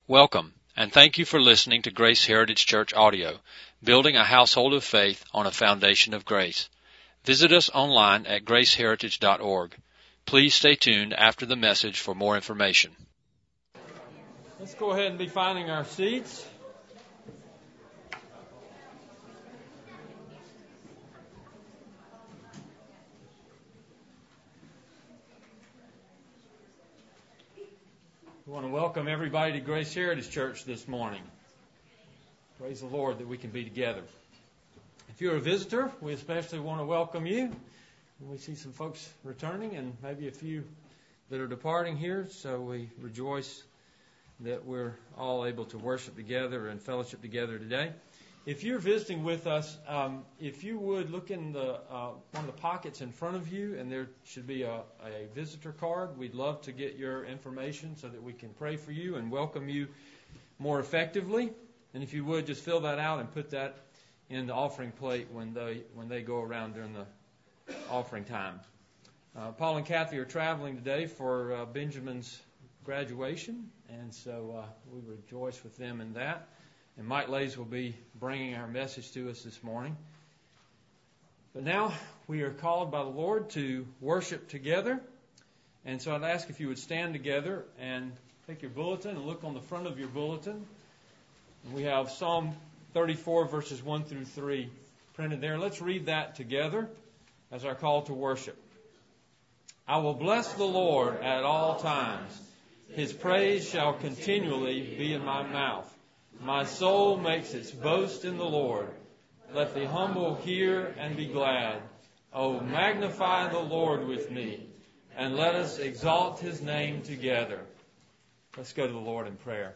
Welcome, and thank you for listening to Grace Heritage Church Audio, building a household of faith on a foundation of grace. Visit us online at graceheritage.org. Please stay tuned after the message for more information. Let's go ahead and be finding our seats. We want to welcome everybody to Grace Heritage Church this morning. Praise the Lord that we can be together. If you're a visitor, we especially want to welcome you. We see some folks returning and maybe a few that are departing here, so we rejoice that we're all able to worship together and fellowship together today. If you're visiting with us, if you would look in the one of the pockets in front of you, and there should be a visitor card. We'd love to get your information so that we can pray for you and welcome you more effectively. And if you would, just fill that out and put that in the offering plate when they go around during the offering time. Paul and Kathy are traveling today for Benjamin's graduation, and so we rejoice with them in that. And Mike Lays will be bringing our message to us this morning. But now we are called by the Lord to worship together. And so I'd ask if you would stand together and take your bulletin and look on the front of your bulletin. And we have Psalm 34 verses 1 through 3 printed there. Let's read that together as our call to worship. I will bless the Lord at all times. His praise shall continually be in my mouth. My soul makes its boast in the Lord. Let the humble hear and be glad. Oh, magnify the Lord with me, and let us exalt His name together. Let's go to the Lord in prayer.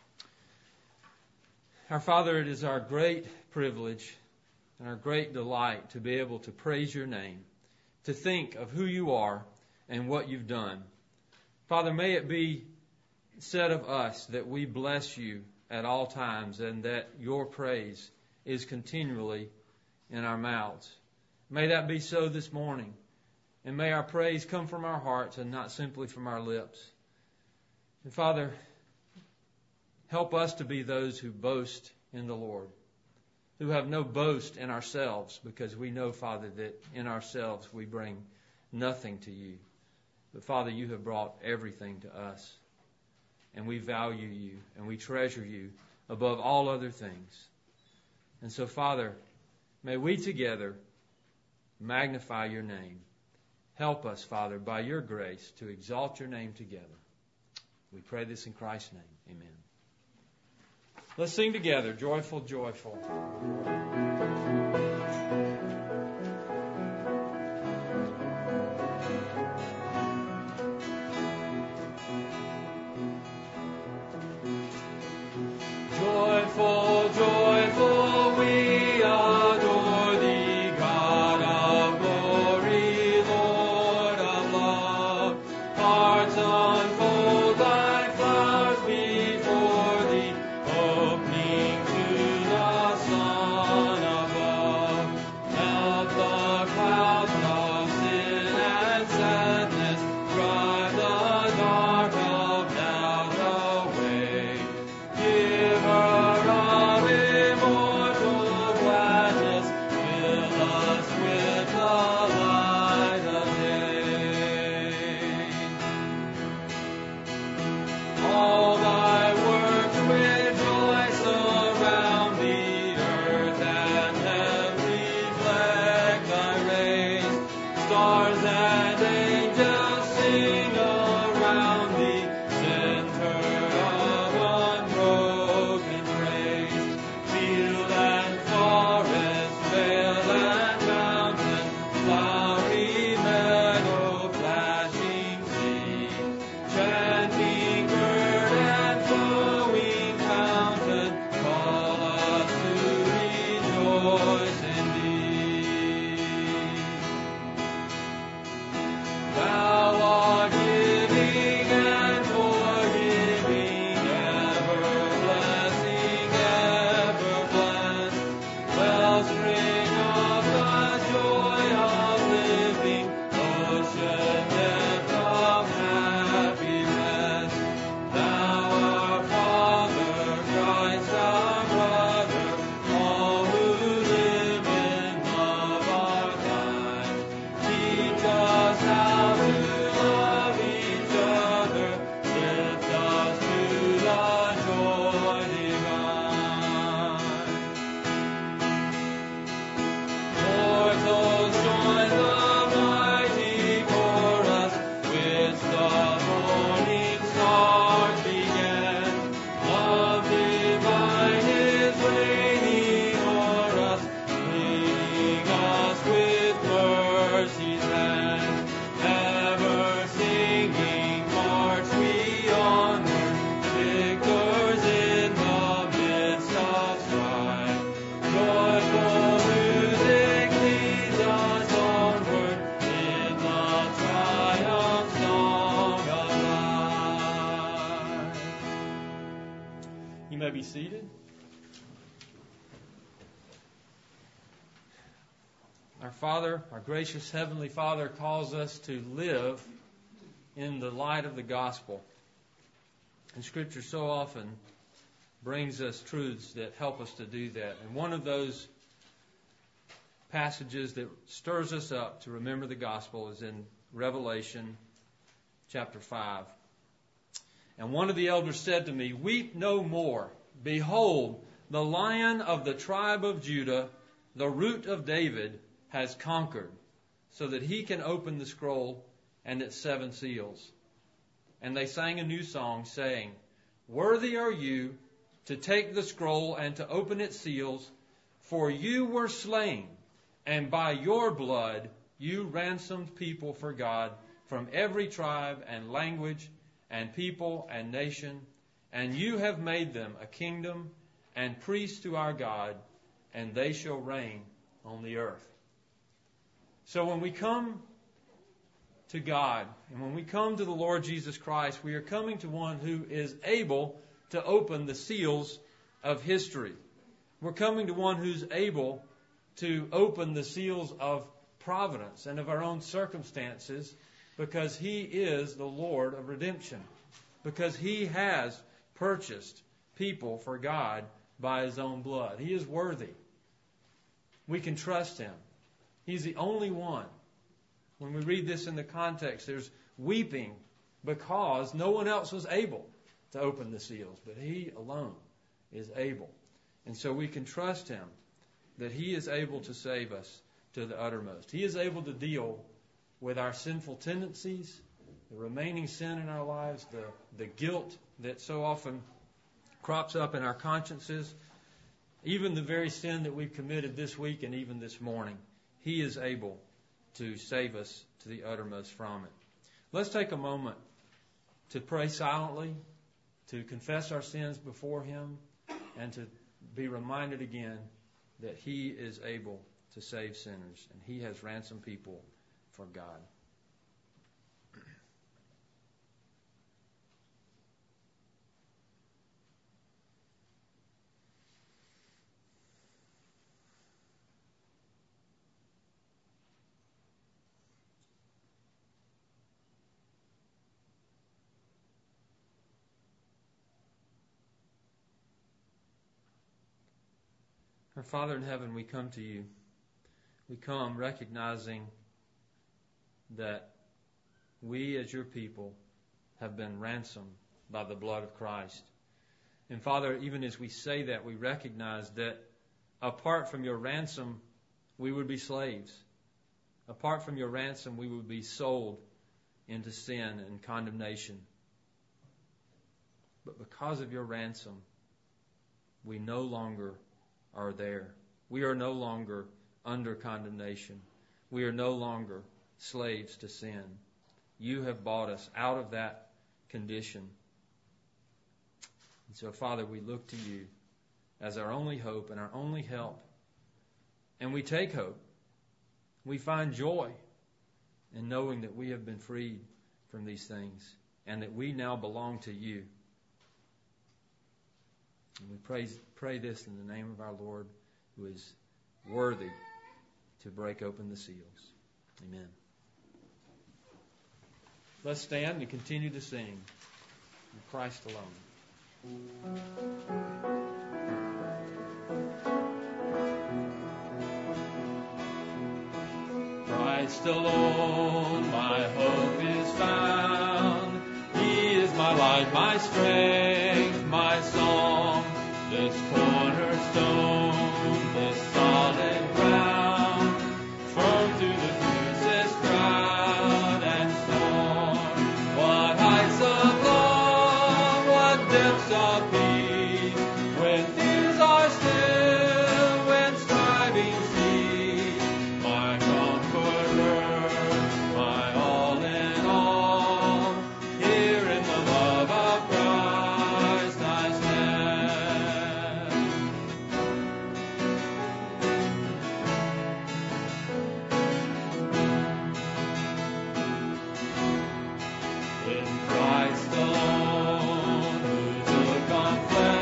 Our Father, it is our great privilege and our great delight to be able to praise your name, to think of who you are and what you've done. Father, may it be said of us that we bless you at all times, and that your praise is continually in our mouths. May that be so this morning, and may our praise come from our hearts and not simply from our lips. And Father, help us to be those who boast in the Lord, who have no boast in ourselves, because we know, Father, that in ourselves we bring nothing to you. But Father, you have brought everything to us. And we value you and we treasure you above all other things. And so, Father, may we together magnify your name. Help us, Father, by your grace to exalt your name together. We pray this in Christ's name. Amen. Let's sing together, Joyful, Joyful. Joyful, joyful, we adore thee, God of glory, Lord of love. Hearts unfold like flowers before thee, opening to the sun. You may be seated. Our Father, our gracious Heavenly Father, calls us to live in the light of the gospel. And Scripture so often brings us truths that help us to do that. And one of those passages that stirs us up to remember the gospel is in Revelation chapter 5. And one of the elders said to me, "Weep no more. Behold, the Lion of the tribe of Judah, the Root of David, has conquered, so that he can open the scroll and its 7 seals." And they sang a new song, saying, "Worthy are you to take the scroll and to open its seals, for you were slain, and by your blood you ransomed people for God from every tribe and language and people and nation, and you have made them a kingdom and priests to our God, and they shall reign on the earth." So when we come to God, and when we come to the Lord Jesus Christ, we are coming to one who is able to open the seals of history. We're coming to one who's able to open the seals of providence and of our own circumstances, because He is the Lord of redemption, because He has purchased people for God by His own blood. He is worthy. We can trust Him. He's the only one. When we read this in the context, there's weeping because no one else was able to open the seals, but He alone is able. And so we can trust Him that He is able to save us to the uttermost. He is able to deal with our sinful tendencies, the remaining sin in our lives, the guilt that so often crops up in our consciences, even the very sin that we've committed this week and even this morning. He is able to save us to the uttermost from it. Let's take a moment to pray silently, to confess our sins before Him, and to be reminded again that He is able to save sinners, and He has ransomed people for God. Our Father in heaven, we come to You. We come recognizing that we as Your people have been ransomed by the blood of Christ. And Father, even as we say that, we recognize that apart from Your ransom, we would be slaves. Apart from Your ransom, we would be sold into sin and condemnation. But because of Your ransom, we no longer are there. We are no longer under condemnation. We are no longer slaves to sin. You have bought us out of that condition. And so, Father, we look to You as our only hope and our only help. And we take hope. We find joy in knowing that we have been freed from these things and that we now belong to You. And we pray this in the name of our Lord, who is worthy to break open the seals. Amen. Let's stand and continue to sing in Christ alone. Christ alone, my hope is found. He is my light, my strength, my song. This cornerstone, this solid ground, firm through the fiercest drought and storm. What heights of love, what depths of peace, when fears are still, when striving cease. My comforter, my all in all, here in the love of Christ I stand. In Christ alone, who took on flesh,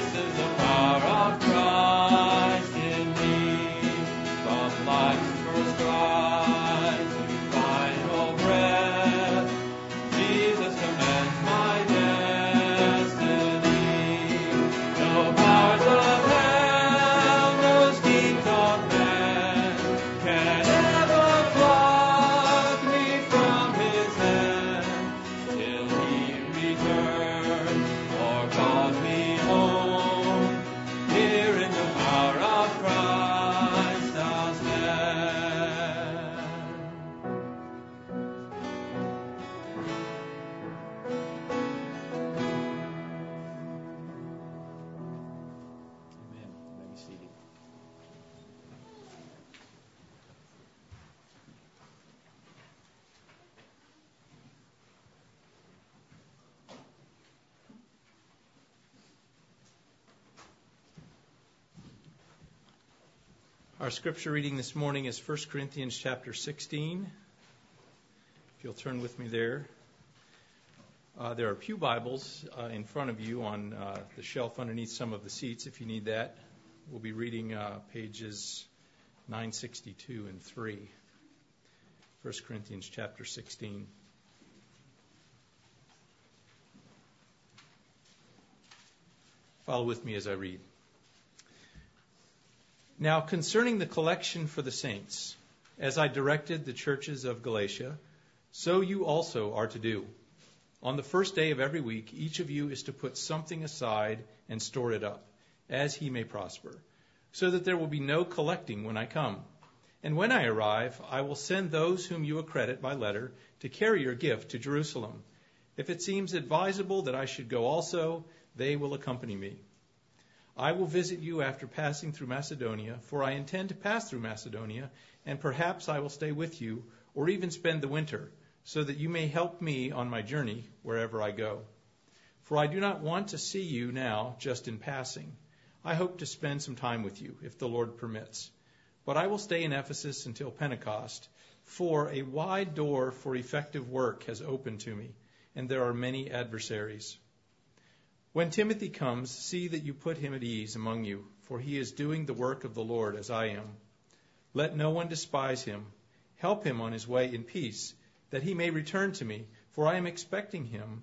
Our scripture reading this morning is 1 Corinthians chapter 16. If you'll turn with me there. There are pew Bibles in front of you on the shelf underneath some of the seats if you need that. We'll be reading pages 962 and 3. 1 Corinthians chapter 16. Follow with me as I read. Now concerning the collection for the saints, as I directed the churches of Galatia, so you also are to do. On the first day of every week, each of you is to put something aside and store it up, as he may prosper, so that there will be no collecting when I come. And when I arrive, I will send those whom you accredit by letter to carry your gift to Jerusalem. If it seems advisable that I should go also, they will accompany me. I will visit you after passing through Macedonia, for I intend to pass through Macedonia, and perhaps I will stay with you, or even spend the winter, so that you may help me on my journey wherever I go. For I do not want to see you now just in passing. I hope to spend some time with you, if the Lord permits. But I will stay in Ephesus until Pentecost, for a wide door for effective work has opened to me, and there are many adversaries. When Timothy comes, see that you put him at ease among you, for he is doing the work of the Lord as I am. Let no one despise him. Help him on his way in peace, that he may return to me, for I am expecting him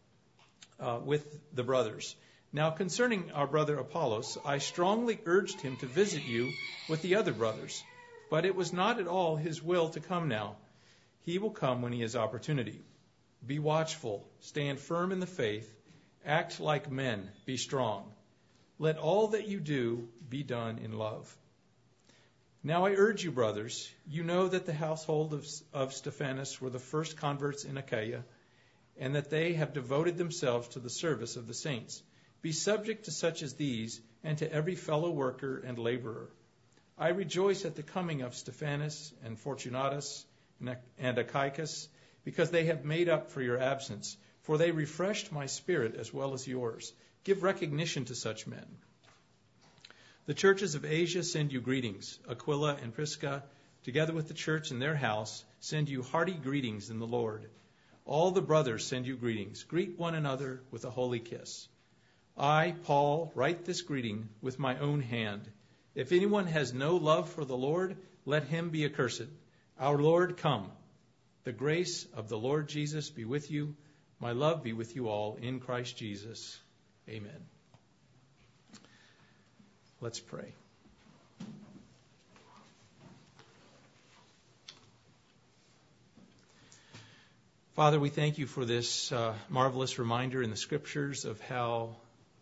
with the brothers. Now concerning our brother Apollos, I strongly urged him to visit you with the other brothers, but it was not at all his will to come now. He will come when he has opportunity. Be watchful, stand firm in the faith, act like men, be strong. Let all that you do be done in love. Now I urge you, brothers, you know that the household of Stephanas were the first converts in Achaia, and that they have devoted themselves to the service of the saints. Be subject to such as these, and to every fellow worker and laborer. I rejoice at the coming of Stephanas and Fortunatus and Achaicus, because they have made up for your absence, for they refreshed my spirit as well as yours. Give recognition to such men. The churches of Asia send you greetings. Aquila and Prisca, together with the church in their house, send you hearty greetings in the Lord. All the brothers send you greetings. Greet one another with a holy kiss. I, Paul, write this greeting with my own hand. If anyone has no love for the Lord, let him be accursed. Our Lord, come. The grace of the Lord Jesus be with you. My love be with you all in Christ Jesus. Amen. Let's pray. Father, we thank you for this marvelous reminder in the Scriptures of how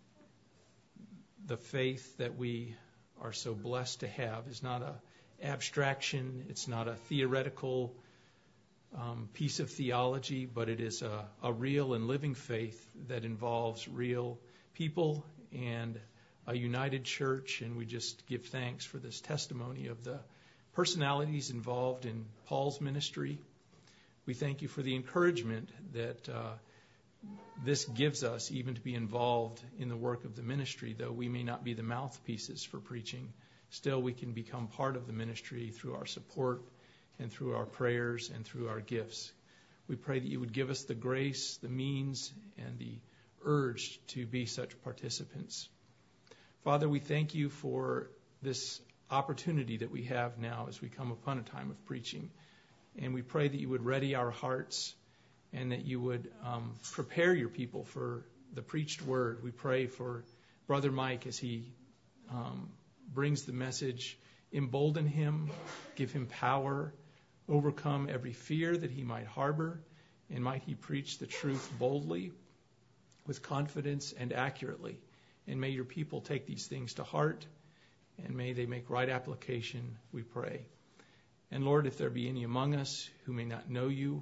the faith that we are so blessed to have is not an abstraction, it's not a theoretical piece of theology, but it is a real and living faith that involves real people and a united church. And we just give thanks for this testimony of the personalities involved in Paul's ministry. We thank you for the encouragement that this gives us even to be involved in the work of the ministry. Though we may not be the mouthpieces for preaching, still we can become part of the ministry through our support and through our prayers and through our gifts. We pray that you would give us the grace, the means, and the urge to be such participants. Father, we thank you for this opportunity that we have now as we come upon a time of preaching. And we pray that you would ready our hearts and that you would prepare your people for the preached word. We pray for Brother Mike as he brings the message. Embolden him, give him power, overcome every fear that he might harbor, and might he preach the truth boldly, with confidence and accurately. And may your people take these things to heart, and may they make right application, we pray. And Lord, if there be any among us who may not know you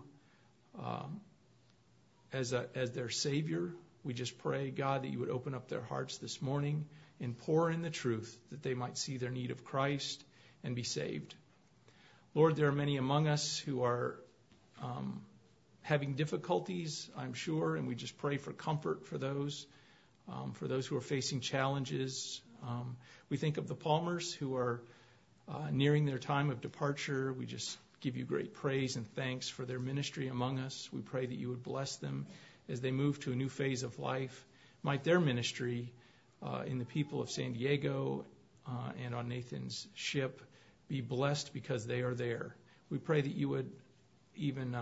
as their Savior, we just pray, God, that you would open up their hearts this morning and pour in the truth that they might see their need of Christ and be saved. Lord, there are many among us who are having difficulties, I'm sure, and we just pray for comfort for those who are facing challenges. We think of the Palmers who are nearing their time of departure. We just give you great praise and thanks for their ministry among us. We pray that you would bless them as they move to a new phase of life. Might their ministry in the people of San Diego and on Nathan's ship be blessed because they are there. We pray that you would even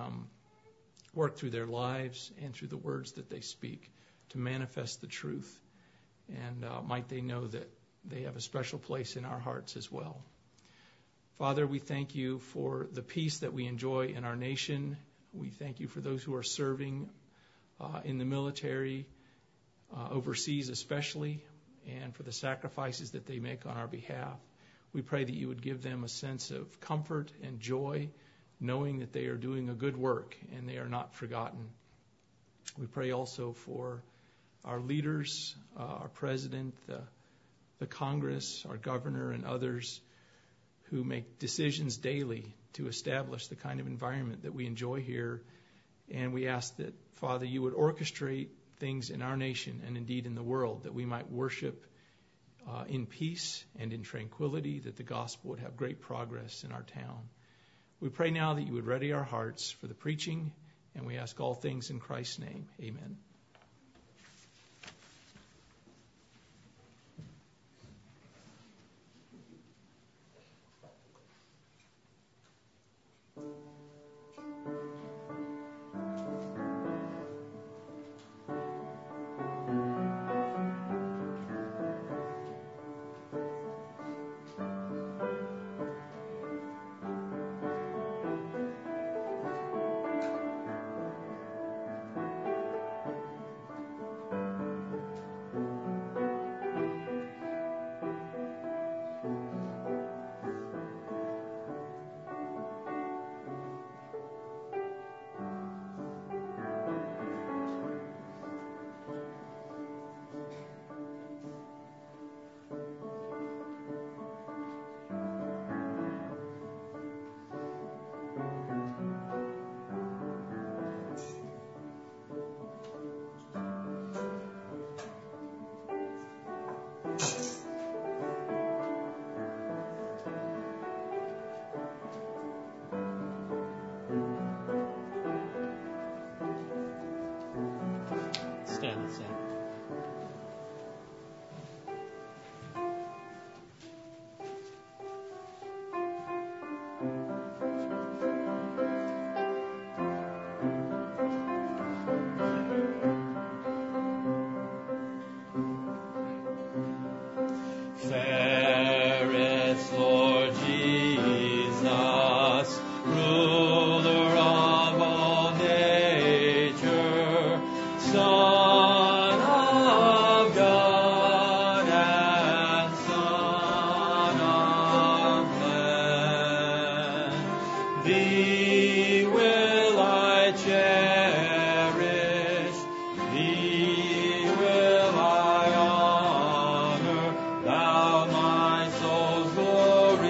work through their lives and through the words that they speak to manifest the truth. And might they know that they have a special place in our hearts as well. Father, we thank you for the peace that we enjoy in our nation. We thank you for those who are serving in the military, overseas especially, and for the sacrifices that they make on our behalf. We pray that you would give them a sense of comfort and joy, knowing that they are doing a good work and they are not forgotten. We pray also for our leaders, our president, the Congress, our governor, and others who make decisions daily to establish the kind of environment that we enjoy here. And we ask that, Father, you would orchestrate things in our nation and indeed in the world, that we might worship in peace and in tranquility, that the gospel would have great progress in our town. We pray now that you would ready our hearts for the preaching, and we ask all things in Christ's name. Amen. Thou my soul's glory.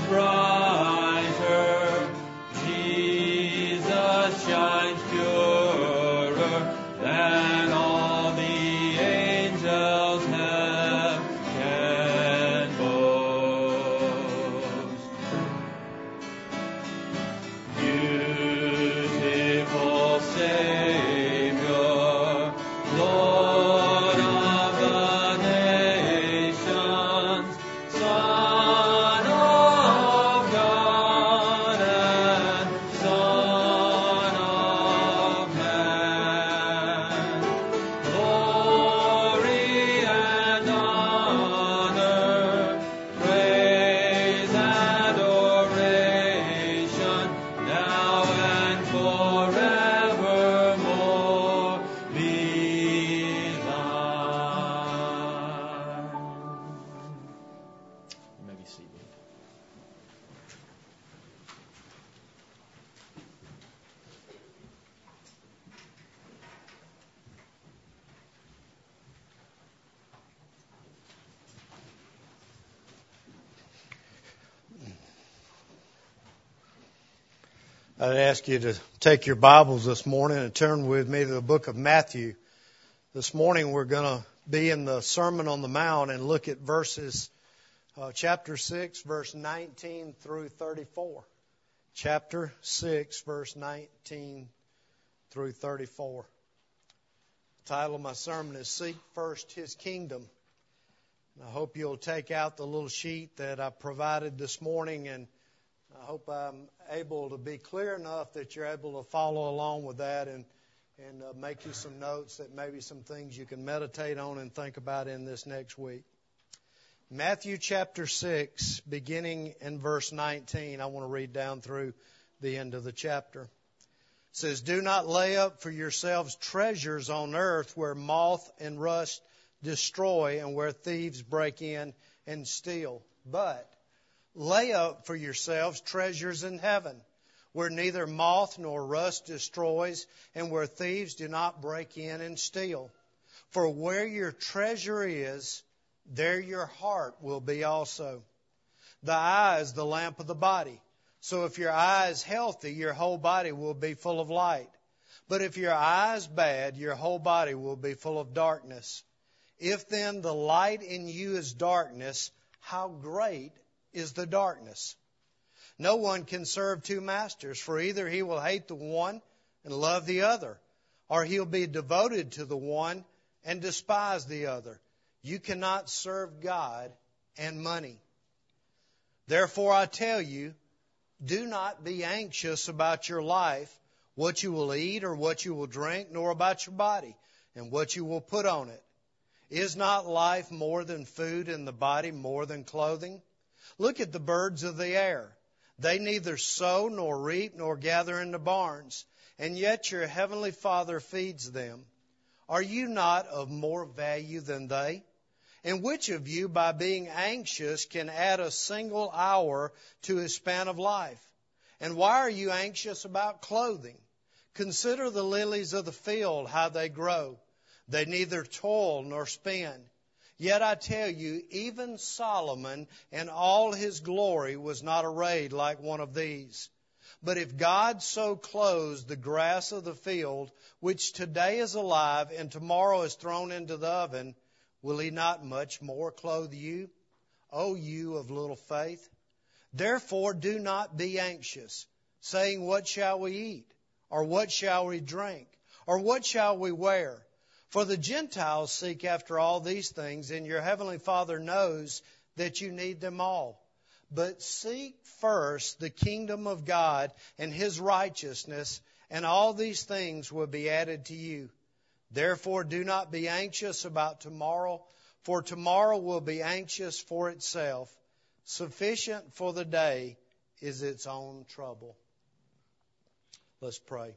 brighter, Jesus shines purer than all the angels have can boast. Beautiful Savior, Lord of the nations, Son of God and Son of Man, glory and honor, praise and adoration, now and forevermore be thine. You may be seated. I'd ask you to take your Bibles this morning and turn with me to the book of Matthew. This morning we're going to be in the Sermon on the Mount and look at chapter 6, verse 19 through 34. Chapter 6, verse 19 through 34. The title of my sermon is Seek First His Kingdom. I hope you'll take out the little sheet that I provided this morning, and I hope I'm able to be clear enough that you're able to follow along with that and make you some notes that maybe some things you can meditate on and think about in this next week. Matthew chapter 6, beginning in verse 19, I want to read down through the end of the chapter. It says, "Do not lay up for yourselves treasures on earth where moth and rust destroy and where thieves break in and steal. But lay up for yourselves treasures in heaven, where neither moth nor rust destroys, and where thieves do not break in and steal. For where your treasure is, there your heart will be also. The eye is the lamp of the body. So if your eye is healthy, your whole body will be full of light. But if your eye is bad, your whole body will be full of darkness. If then the light in you is darkness, how great is the darkness? No one can serve two masters, for either he will hate the one and love the other, or he'll be devoted to the one and despise the other. You cannot serve God and money. Therefore I tell you, do not be anxious about your life, what you will eat or what you will drink, nor about your body and what you will put on it. Is not life more than food and the body more than clothing? Look at the birds of the air. They neither sow nor reap nor gather into barns, and yet your heavenly Father feeds them. Are you not of more value than they? And which of you, by being anxious, can add a single hour to his span of life? And why are you anxious about clothing? Consider the lilies of the field, how they grow. They neither toil nor spin. Yet I tell you, even Solomon in all his glory was not arrayed like one of these. But if God so clothes the grass of the field, which today is alive and tomorrow is thrown into the oven, will he not much more clothe you, O you of little faith? Therefore do not be anxious, saying, what shall we eat? Or what shall we drink? Or what shall we wear? For the Gentiles seek after all these things, and your heavenly Father knows that you need them all. But seek first the kingdom of God and His righteousness, and all these things will be added to you. Therefore do not be anxious about tomorrow, for tomorrow will be anxious for itself. Sufficient for the day is its own trouble." Let's pray.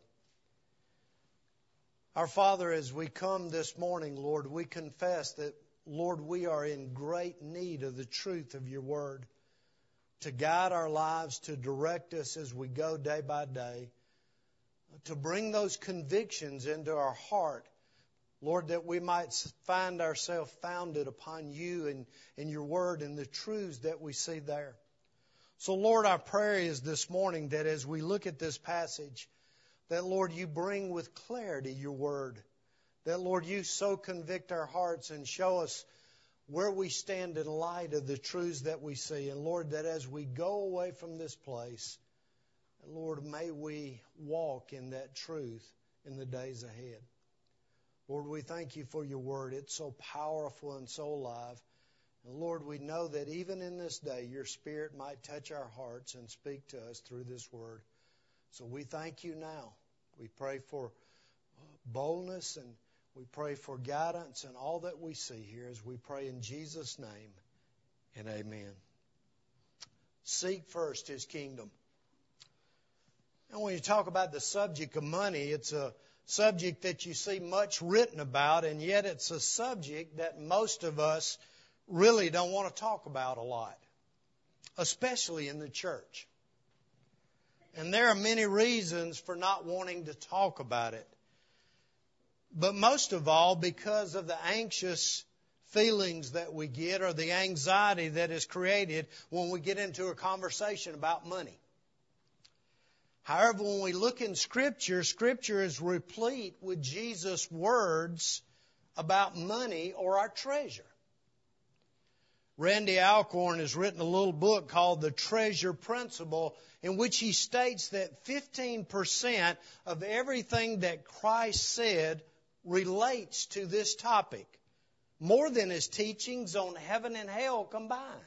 Our Father, as we come this morning, Lord, we confess that, Lord, we are in great need of the truth of your word to guide our lives, to direct us as we go day by day, to bring those convictions into our heart, Lord, that we might find ourselves founded upon you and your word and the truths that we see there. So, Lord, our prayer is this morning that as we look at this passage, that, Lord, you bring with clarity your word. That, Lord, you so convict our hearts and show us where we stand in light of the truths that we see. And, Lord, that as we go away from this place, Lord, may we walk in that truth in the days ahead. Lord, we thank you for your word. It's so powerful and so alive. And Lord, we know that even in this day, your Spirit might touch our hearts and speak to us through this word. So we thank you now. We pray for boldness and we pray for guidance and all that we see here as we pray in Jesus' name and amen. Seek first His kingdom. And when you talk about the subject of money, it's a subject that you see much written about, and yet it's a subject that most of us really don't want to talk about a lot, especially in the church. And there are many reasons for not wanting to talk about it. But most of all, because of the anxious feelings that we get or the anxiety that is created when we get into a conversation about money. However, when we look in Scripture, Scripture is replete with Jesus' words about money or our treasure. Randy Alcorn has written a little book called The Treasure Principle, in which he states that 15% of everything that Christ said relates to this topic, more than His teachings on heaven and hell combined.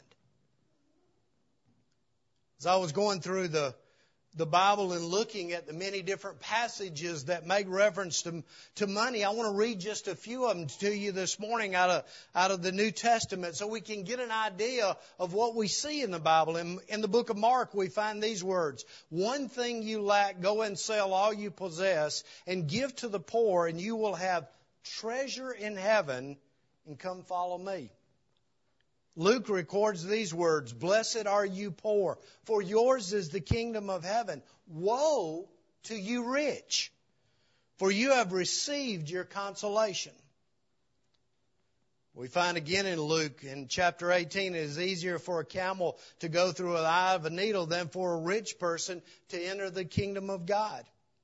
As I was going through the Bible and looking at the many different passages that make reference to money, I want to read just a few of them to you this morning out of the New Testament so we can get an idea of what we see in the Bible. In the book of Mark, we find these words: "One thing you lack, go and sell all you possess and give to the poor, and you will have treasure in heaven, and come follow me." Luke records these words: "Blessed are you poor, for yours is the kingdom of heaven. Woe to you rich, for you have received your consolation." We find again in Luke, in chapter 18, it is easier for a camel to go through the eye of a needle than for a rich person to enter the kingdom of God.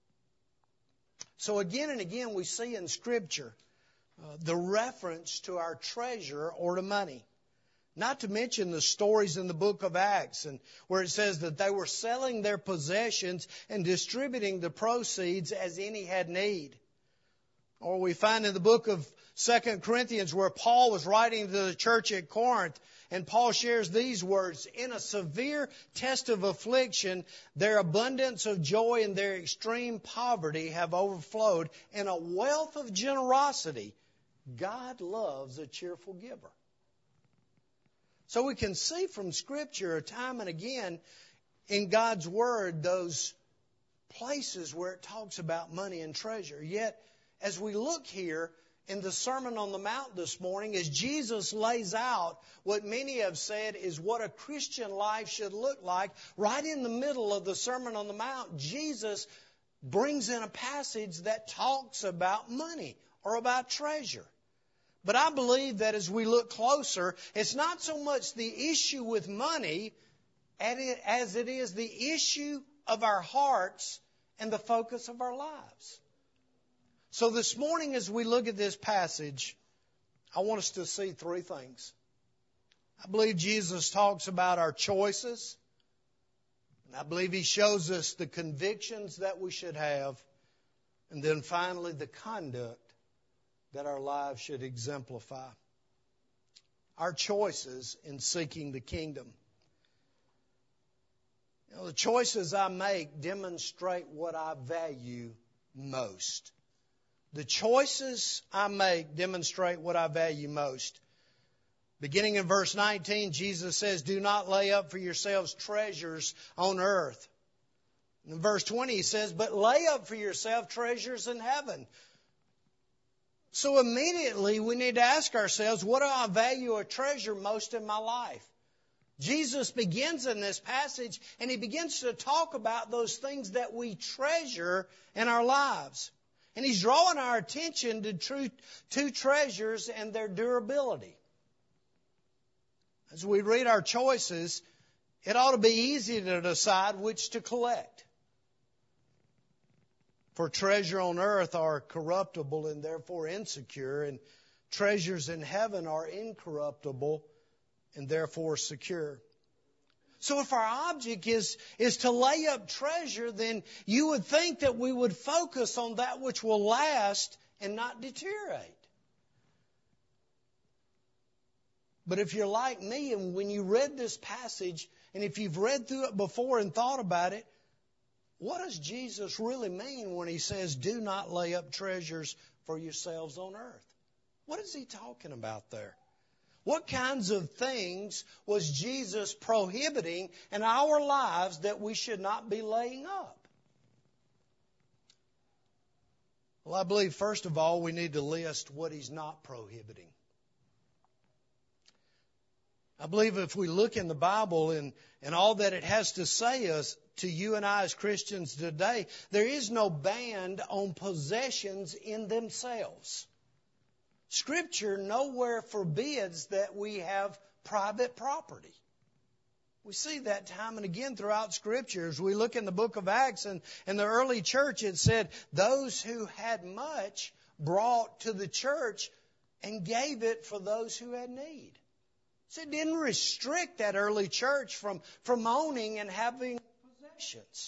So again and again we see in Scripture the reference to our treasure or to money. Not to mention the stories in the book of Acts, and where it says that they were selling their possessions and distributing the proceeds as any had need. Or we find in the book of 2 Corinthians where Paul was writing to the church at Corinth, and Paul shares these words: "In a severe test of affliction, their abundance of joy and their extreme poverty have overflowed. In a wealth of generosity, God loves a cheerful giver." So we can see from Scripture time and again in God's Word those places where it talks about money and treasure. Yet, as we look here in the Sermon on the Mount this morning, as Jesus lays out what many have said is what a Christian life should look like, right in the middle of the Sermon on the Mount, Jesus brings in a passage that talks about money or about treasure. But I believe that as we look closer, it's not so much the issue with money as it is the issue of our hearts and the focus of our lives. So this morning as we look at this passage, I want us to see three things. I believe Jesus talks about our choices. And I believe He shows us the convictions that we should have. And then finally, the conduct that our lives should exemplify. Our choices in seeking the kingdom. You know, the choices I make demonstrate what I value most. The choices I make demonstrate what I value most. Beginning in verse 19, Jesus says, "Do not lay up for yourselves treasures on earth." In verse 20, He says, "But lay up for yourself treasures in heaven." So immediately we need to ask ourselves, what do I value or treasure most in my life? Jesus begins in this passage and He begins to talk about those things that we treasure in our lives. And He's drawing our attention to two treasures and their durability. As we read our choices, It ought to be easy to decide which to collect. For treasure on earth are corruptible and therefore insecure, and treasures in heaven are incorruptible and therefore secure. So if our object is to lay up treasure, then you would think that we would focus on that which will last and not deteriorate. But if you're like me, and when you read this passage, and if you've read through it before and thought about it, what does Jesus really mean when He says, do not lay up treasures for yourselves on earth? What is He talking about there? What kinds of things was Jesus prohibiting in our lives that we should not be laying up? Well, I believe, first of all, we need to list what He's not prohibiting. I believe if we look in the Bible and all that it has to say us to you and I as Christians today, there is no ban on possessions in themselves. Scripture nowhere forbids that we have private property. We see that time and again throughout Scripture. As we look in the book of Acts and in the early church, it said those who had much brought to the church and gave it for those who had need. So it didn't restrict that early church from owning and having possessions.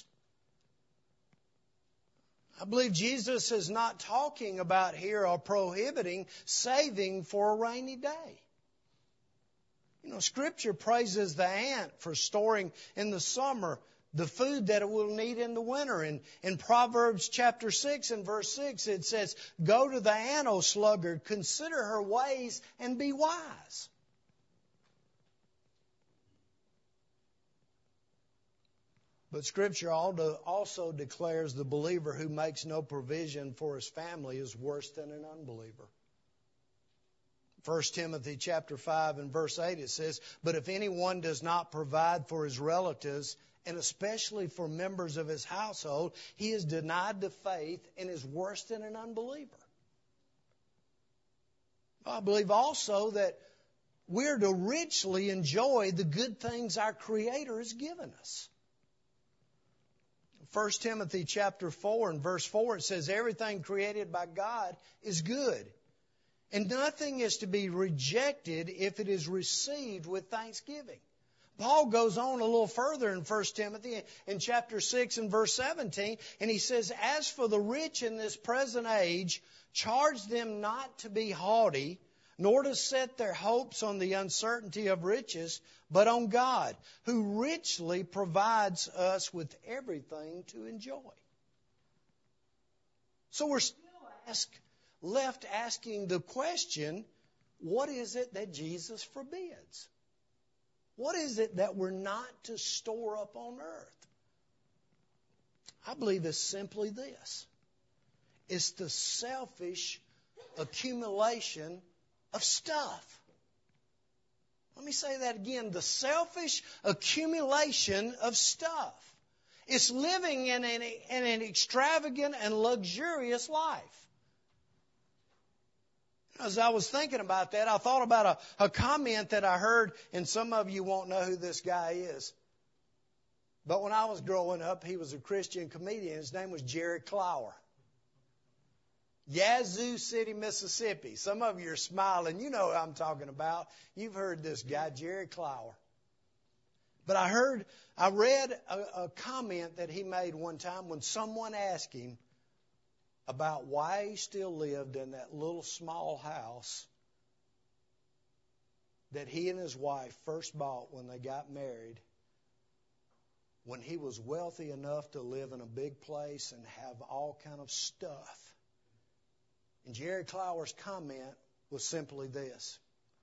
I believe Jesus is not talking about here or prohibiting saving for a rainy day. You know, Scripture praises the ant for storing in the summer the food that it will need in the winter. In Proverbs chapter 6 and verse 6, it says, go to the ant, O sluggard, consider her ways and be wise. But Scripture also declares the believer who makes no provision for his family is worse than an unbeliever. 1 Timothy chapter 5 and verse 8 it says, but if anyone does not provide for his relatives, and especially for members of his household, he is denied the faith and is worse than an unbeliever. I believe also that we're to richly enjoy the good things our Creator has given us. 1 Timothy chapter 4 and verse 4, it says, everything created by God is good, and nothing is to be rejected if it is received with thanksgiving. Paul goes on a little further in 1 Timothy in chapter 6 and verse 17, and he says, as for the rich in this present age, charge them not to be haughty, nor to set their hopes on the uncertainty of riches, but on God, who richly provides us with everything to enjoy. So we're still left asking the question, what is it that Jesus forbids? What is it that we're not to store up on earth? I believe it's simply this. It's the selfish accumulation of stuff. Let me say that again. The selfish accumulation of stuff. It's living in an extravagant and luxurious life. As I was thinking about that, I thought about a comment that I heard, and some of you won't know who this guy is. But when I was growing up, he was a Christian comedian. His name was Jerry Clower. Yazoo City, Mississippi. Some of you are smiling. You know who I'm talking about. You've heard this guy, Jerry Clower. But I read a comment that he made one time when someone asked him about why he still lived in that little small house that he and his wife first bought when they got married, when he was wealthy enough to live in a big place and have all kind of stuff. And Jerry Clower's comment was simply this: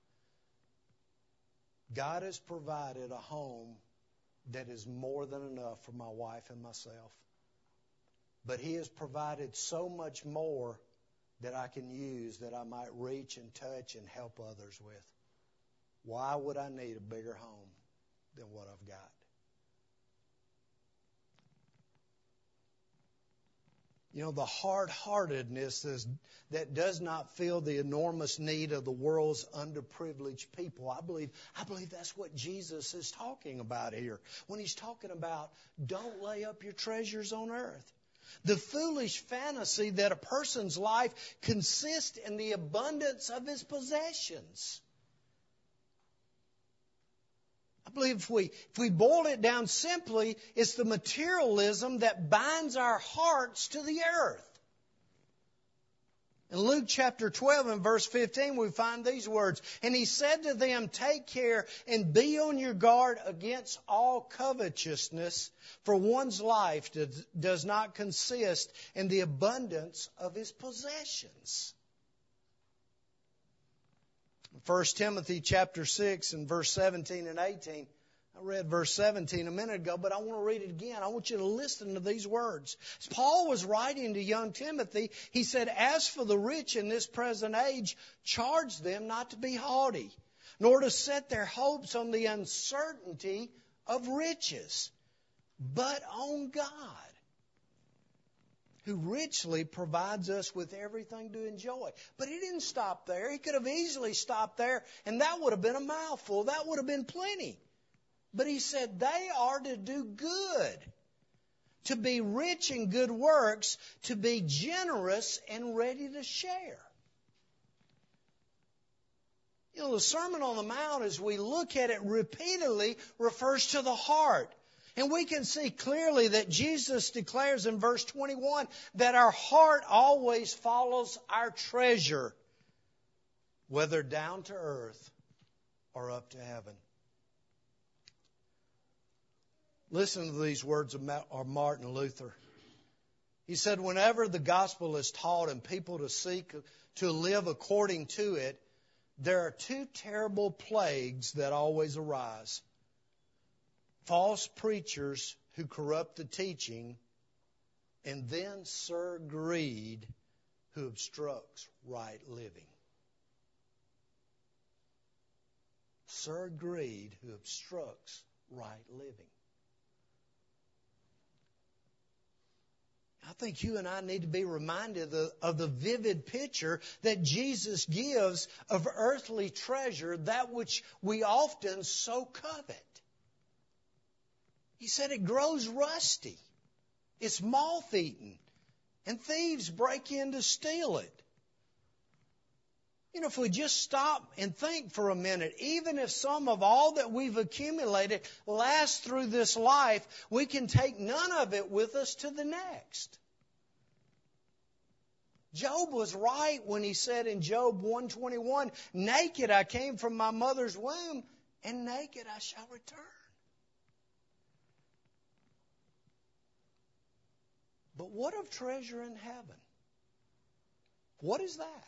God has provided a home that is more than enough for my wife and myself. But He has provided so much more that I can use, that I might reach and touch and help others with. Why would I need a bigger home than what I've got? The hard-heartedness that does not feel the enormous need of the world's underprivileged people. I believe that's what Jesus is talking about here when He's talking about don't lay up your treasures on earth. The foolish fantasy that a person's life consists in the abundance of his possessions. I believe if we boil it down simply, it's the materialism that binds our hearts to the earth. In Luke chapter 12 and verse 15, we find these words, "And He said to them, take care and be on your guard against all covetousness, for one's life does not consist in the abundance of his possessions." 1 Timothy chapter 6 and verse 17 and 18. I read verse 17 a minute ago, but I want to read it again. I want you to listen to these words. As Paul was writing to young Timothy, he said, "As for the rich in this present age, charge them not to be haughty, nor to set their hopes on the uncertainty of riches, but on God, who richly provides us with everything to enjoy." But He didn't stop there. He could have easily stopped there, and that would have been a mouthful. That would have been plenty. But He said they are to do good, to be rich in good works, to be generous and ready to share. The Sermon on the Mount, as we look at it repeatedly, refers to the heart. And we can see clearly that Jesus declares in verse 21 that our heart always follows our treasure, whether down to earth or up to heaven. Listen to these words of Martin Luther. He said, "Whenever the gospel is taught and people to seek to live according to it, there are two terrible plagues that always arise. False preachers who corrupt the teaching, and then Sir Greed who obstructs right living." Sir Greed who obstructs right living. I think you and I need to be reminded of the vivid picture that Jesus gives of earthly treasure, that which we often so covet. He said it grows rusty. It's moth-eaten. And thieves break in to steal it. If we just stop and think for a minute, even if some of all that we've accumulated lasts through this life, we can take none of it with us to the next. Job was right when he said in Job 1:21, "Naked I came from my mother's womb, and naked I shall return." But what of treasure in heaven? What is that?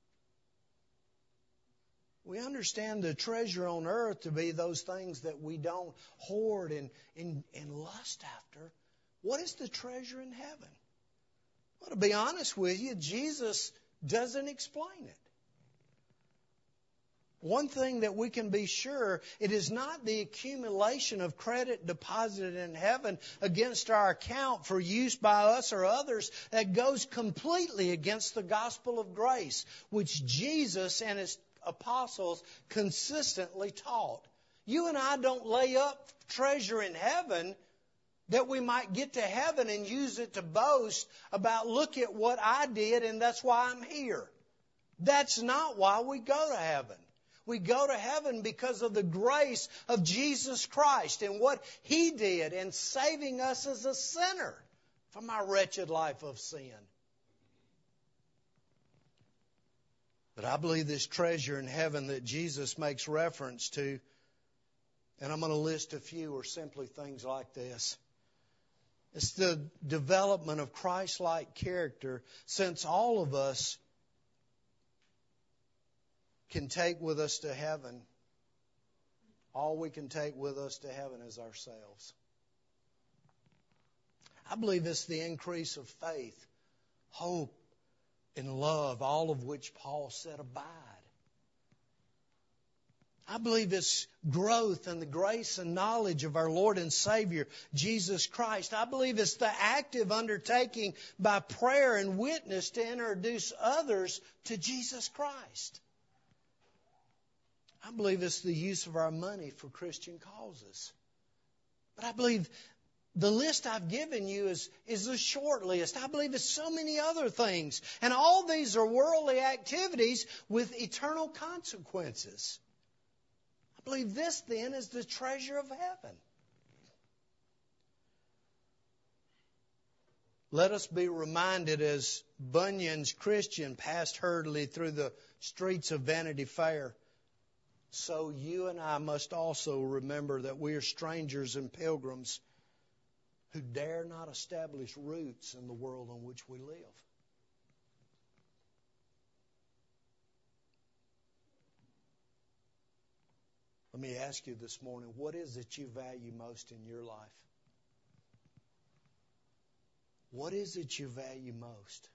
We understand the treasure on earth to be those things that we don't hoard and lust after. What is the treasure in heaven? Well, to be honest with you, Jesus doesn't explain it. One thing that we can be sure, it is not the accumulation of credit deposited in heaven against our account for use by us or others that goes completely against the gospel of grace, which Jesus and His apostles consistently taught. You and I don't lay up treasure in heaven that we might get to heaven and use it to boast about, look at what I did and that's why I'm here. That's not why we go to heaven. We go to heaven because of the grace of Jesus Christ and what He did in saving us as a sinner from our wretched life of sin. But I believe this treasure in heaven that Jesus makes reference to, and I'm going to list a few, are simply things like this. It's the development of Christ-like character, since all of us can take with us to heaven. All we can take with us to heaven is ourselves. I believe it's the increase of faith, hope, and love, all of which Paul said abide. I believe it's growth in the grace and knowledge of our Lord and Savior, Jesus Christ. I believe it's the active undertaking by prayer and witness to introduce others to Jesus Christ. I believe it's the use of our money for Christian causes. But I believe the list I've given you is a short list. I believe it's so many other things. And all these are worldly activities with eternal consequences. I believe this then is the treasure of heaven. Let us be reminded as Bunyan's Christian passed hurriedly through the streets of Vanity Fair, so you and I must also remember that we are strangers and pilgrims who dare not establish roots in the world in which we live. Let me ask you this morning, what is it you value most in your life? What is it you value most?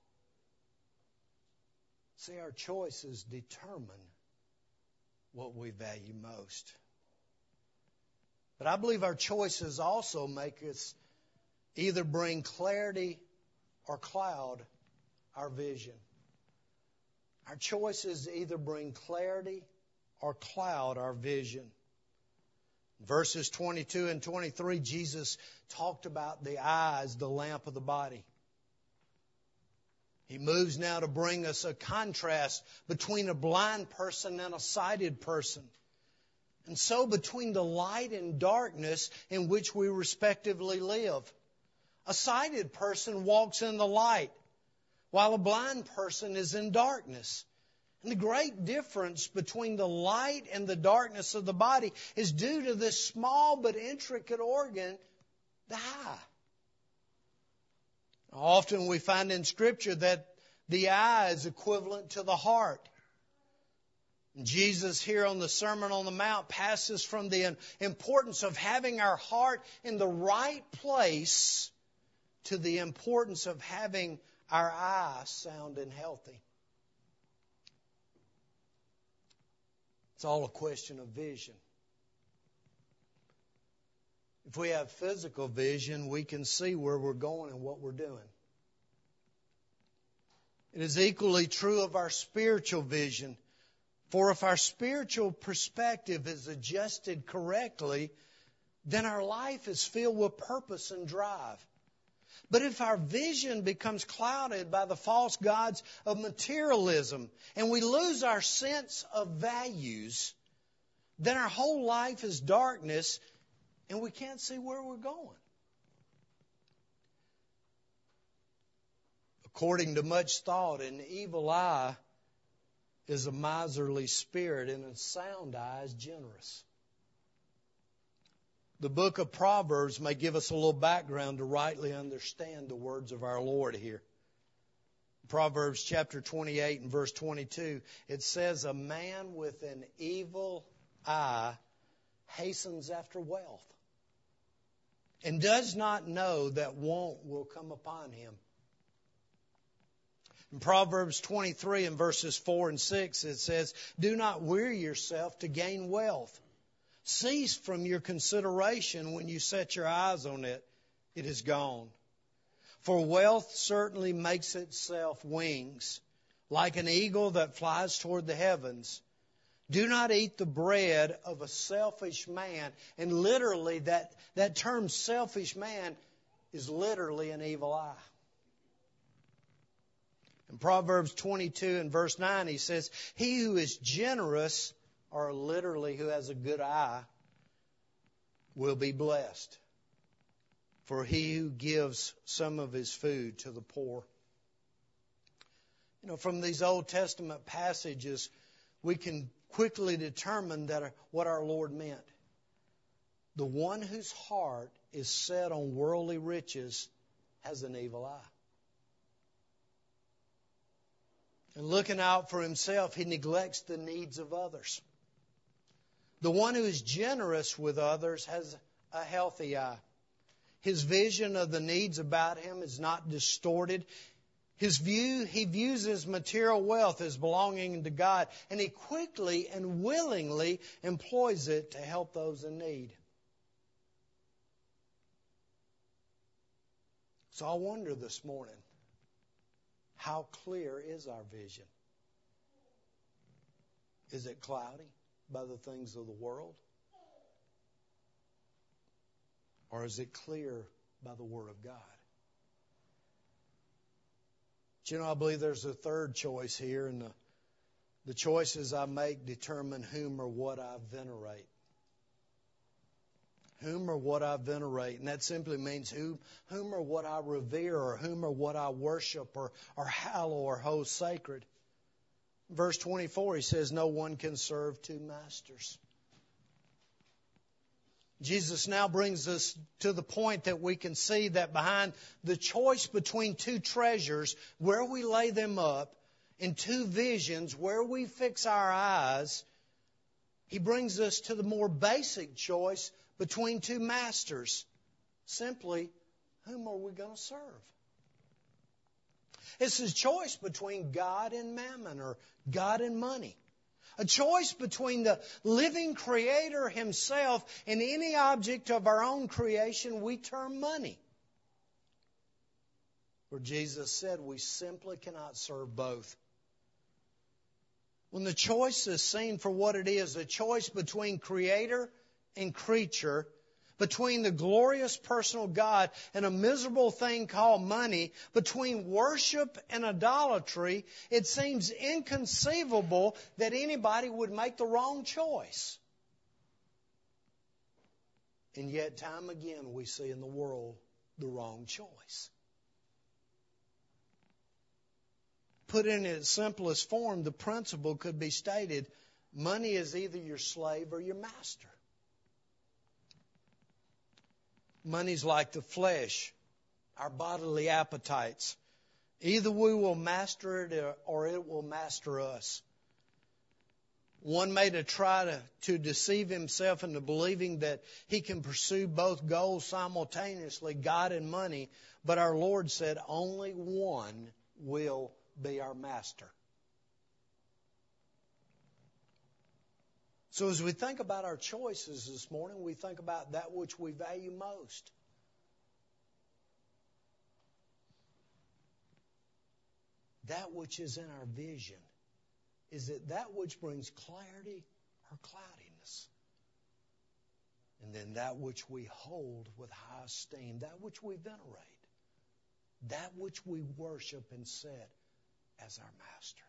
See, our choices determine what we value most. But I believe our choices also make us either bring clarity or cloud our vision. Our choices either bring clarity or cloud our vision. Verses 22 and 23, Jesus talked about the eye as the lamp of the body. He moves now to bring us a contrast between a blind person and a sighted person. And so between the light and darkness in which we respectively live. A sighted person walks in the light, while a blind person is in darkness. And the great difference between the light and the darkness of the body is due to this small but intricate organ, the eye. Often we find in Scripture that the eye is equivalent to the heart. Jesus here on the Sermon on the Mount passes from the importance of having our heart in the right place to the importance of having our eye sound and healthy. It's all a question of vision. If we have physical vision, we can see where we're going and what we're doing. It is equally true of our spiritual vision. For if our spiritual perspective is adjusted correctly, then our life is filled with purpose and drive. But if our vision becomes clouded by the false gods of materialism and we lose our sense of values, then our whole life is darkness and we can't see where we're going. According to much thought, an evil eye is a miserly spirit, and a sound eye is generous. The book of Proverbs may give us a little background to rightly understand the words of our Lord here. Proverbs chapter 28 and verse 22, it says, "A man with an evil eye hastens after wealth, and does not know that want will come upon him." In Proverbs 23 and verses 4 and 6, it says, "Do not weary yourself to gain wealth. Cease from your consideration when you set your eyes on it. It is gone. For wealth certainly makes itself wings, like an eagle that flies toward the heavens. Do not eat the bread of a selfish man." And literally, that term selfish man is literally an evil eye. In Proverbs 22 and verse 9, he says, "He who is generous," or literally who has a good eye, "will be blessed. For he who gives some of his food to the poor." You know, from these Old Testament passages, we can quickly determine that what our Lord meant. The one whose heart is set on worldly riches has an evil eye. And looking out for himself, he neglects the needs of others. The one who is generous with others has a healthy eye. His vision of the needs about him is not distorted. He views his material wealth as belonging to God, and he quickly and willingly employs it to help those in need. So I wonder this morning, how clear is our vision? Is it cloudy by the things of the world? Or is it clear by the Word of God? But I believe there's a third choice here, and the choices I make determine whom or what I venerate. Whom or what I venerate. And that simply means whom or what I revere, or whom or what I worship, or hallow, or hold sacred. Verse 24, he says, no one can serve two masters. Jesus now brings us to the point that we can see that behind the choice between two treasures, where we lay them up, and two visions, where we fix our eyes, he brings us to the more basic choice between two masters. Simply, whom are we going to serve? It's a choice between God and mammon, or God and money. A choice between the living Creator Himself and any object of our own creation we term money. Where Jesus said we simply cannot serve both. When the choice is seen for what it is, a choice between Creator and creature, between the glorious personal God and a miserable thing called money, between worship and idolatry, it seems inconceivable that anybody would make the wrong choice. And yet, time again, we see in the world the wrong choice. Put in its simplest form, the principle could be stated: money is either your slave or your master. Money's like the flesh, our bodily appetites. Either we will master it or it will master us. One may try to deceive himself into believing that he can pursue both goals simultaneously, God and money, but our Lord said only one will be our master. So as we think about our choices this morning, we think about that which we value most. That which is in our vision. Is it that which brings clarity or cloudiness? And then that which we hold with high esteem, that which we venerate, that which we worship and set as our master.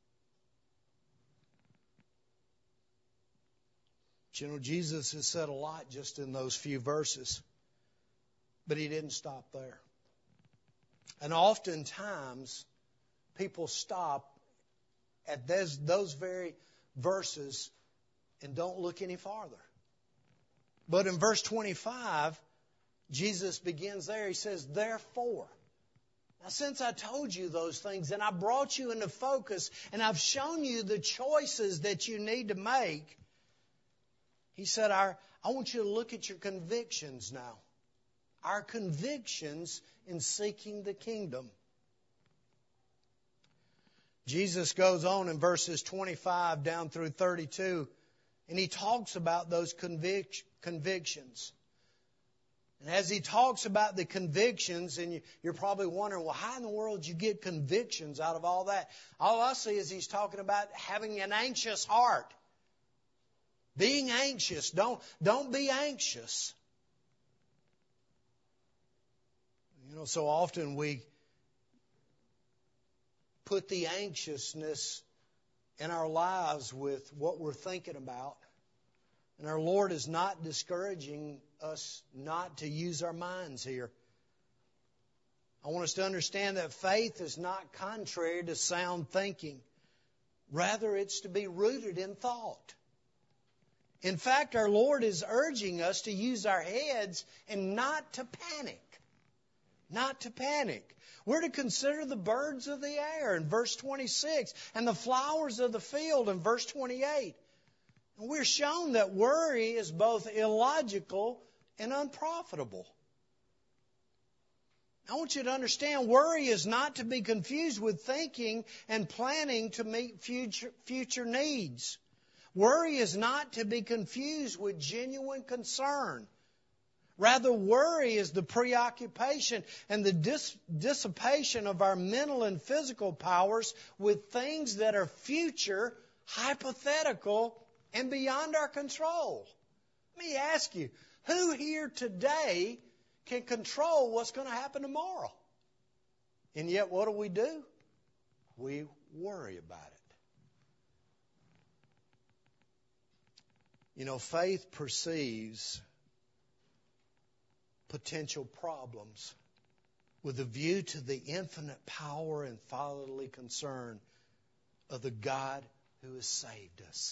Jesus has said a lot just in those few verses, but He didn't stop there. And oftentimes, people stop at those very verses and don't look any farther. But in verse 25, Jesus begins there. He says, therefore. Now, since I told you those things and I brought you into focus and I've shown you the choices that you need to make, He said, I want you to look at your convictions now. Our convictions in seeking the kingdom. Jesus goes on in verses 25 down through 32, and He talks about those convictions. And as He talks about the convictions, and you're probably wondering, well, how in the world did you get convictions out of all that? All I see is He's talking about having an anxious heart. Being anxious. Don't be anxious. So often we put the anxiousness in our lives with what we're thinking about. And our Lord is not discouraging us not to use our minds here. I want us to understand that faith is not contrary to sound thinking. Rather, it's to be rooted in thought. In fact, our Lord is urging us to use our heads and not to panic. Not to panic. We're to consider the birds of the air in verse 26 and the flowers of the field in verse 28. And we're shown that worry is both illogical and unprofitable. I want you to understand, worry is not to be confused with thinking and planning to meet future needs. Worry is not to be confused with genuine concern. Rather, worry is the preoccupation and the dissipation of our mental and physical powers with things that are future, hypothetical, and beyond our control. Let me ask you, who here today can control what's going to happen tomorrow? And yet, what do? We worry about it. You know, faith perceives potential problems with a view to the infinite power and fatherly concern of the God who has saved us.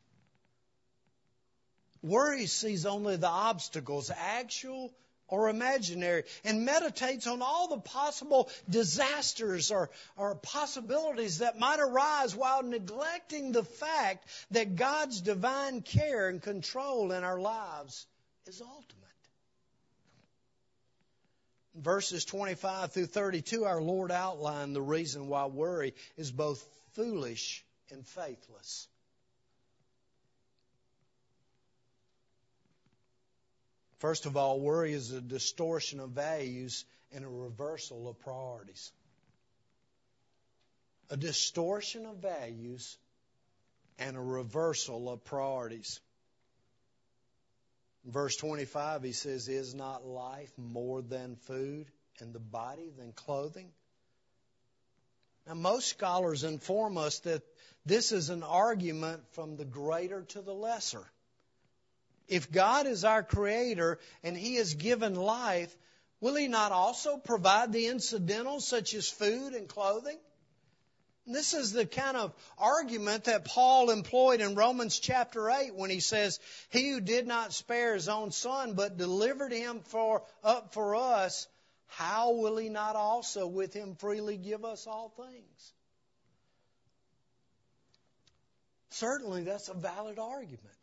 Worry sees only the obstacles, actual or imaginary, and meditates on all the possible disasters or possibilities that might arise while neglecting the fact that God's divine care and control in our lives is ultimate. In verses 25 through 32, our Lord outlined the reason why worry is both foolish and faithless. First of all, worry is a distortion of values and a reversal of priorities. A distortion of values and a reversal of priorities. In verse 25, he says, "Is not life more than food, and the body than clothing?" Now, most scholars inform us that this is an argument from the greater to the lesser. If God is our Creator and He has given life, will He not also provide the incidentals such as food and clothing? This is the kind of argument that Paul employed in Romans chapter 8 when he says, "He who did not spare His own Son, but delivered Him up for us, how will He not also with Him freely give us all things?" Certainly that's a valid argument.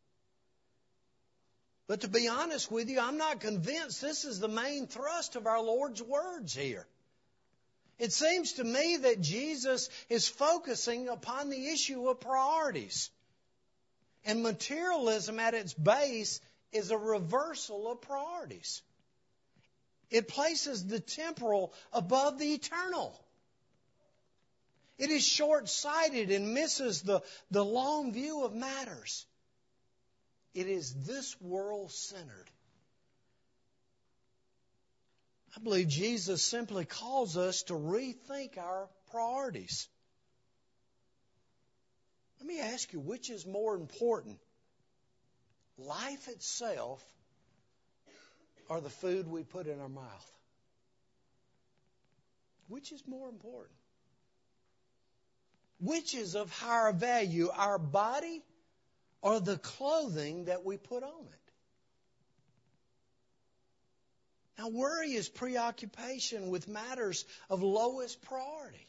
But to be honest with you, I'm not convinced this is the main thrust of our Lord's words here. It seems to me that Jesus is focusing upon the issue of priorities. And materialism at its base is a reversal of priorities. It places the temporal above the eternal. It is short-sighted and misses the long view of matters. It is this world-centered. I believe Jesus simply calls us to rethink our priorities. Let me ask you, which is more important? Life itself or the food we put in our mouth? Which is more important? Which is of higher value, our body or the clothing that we put on it? Now, worry is preoccupation with matters of lowest priority.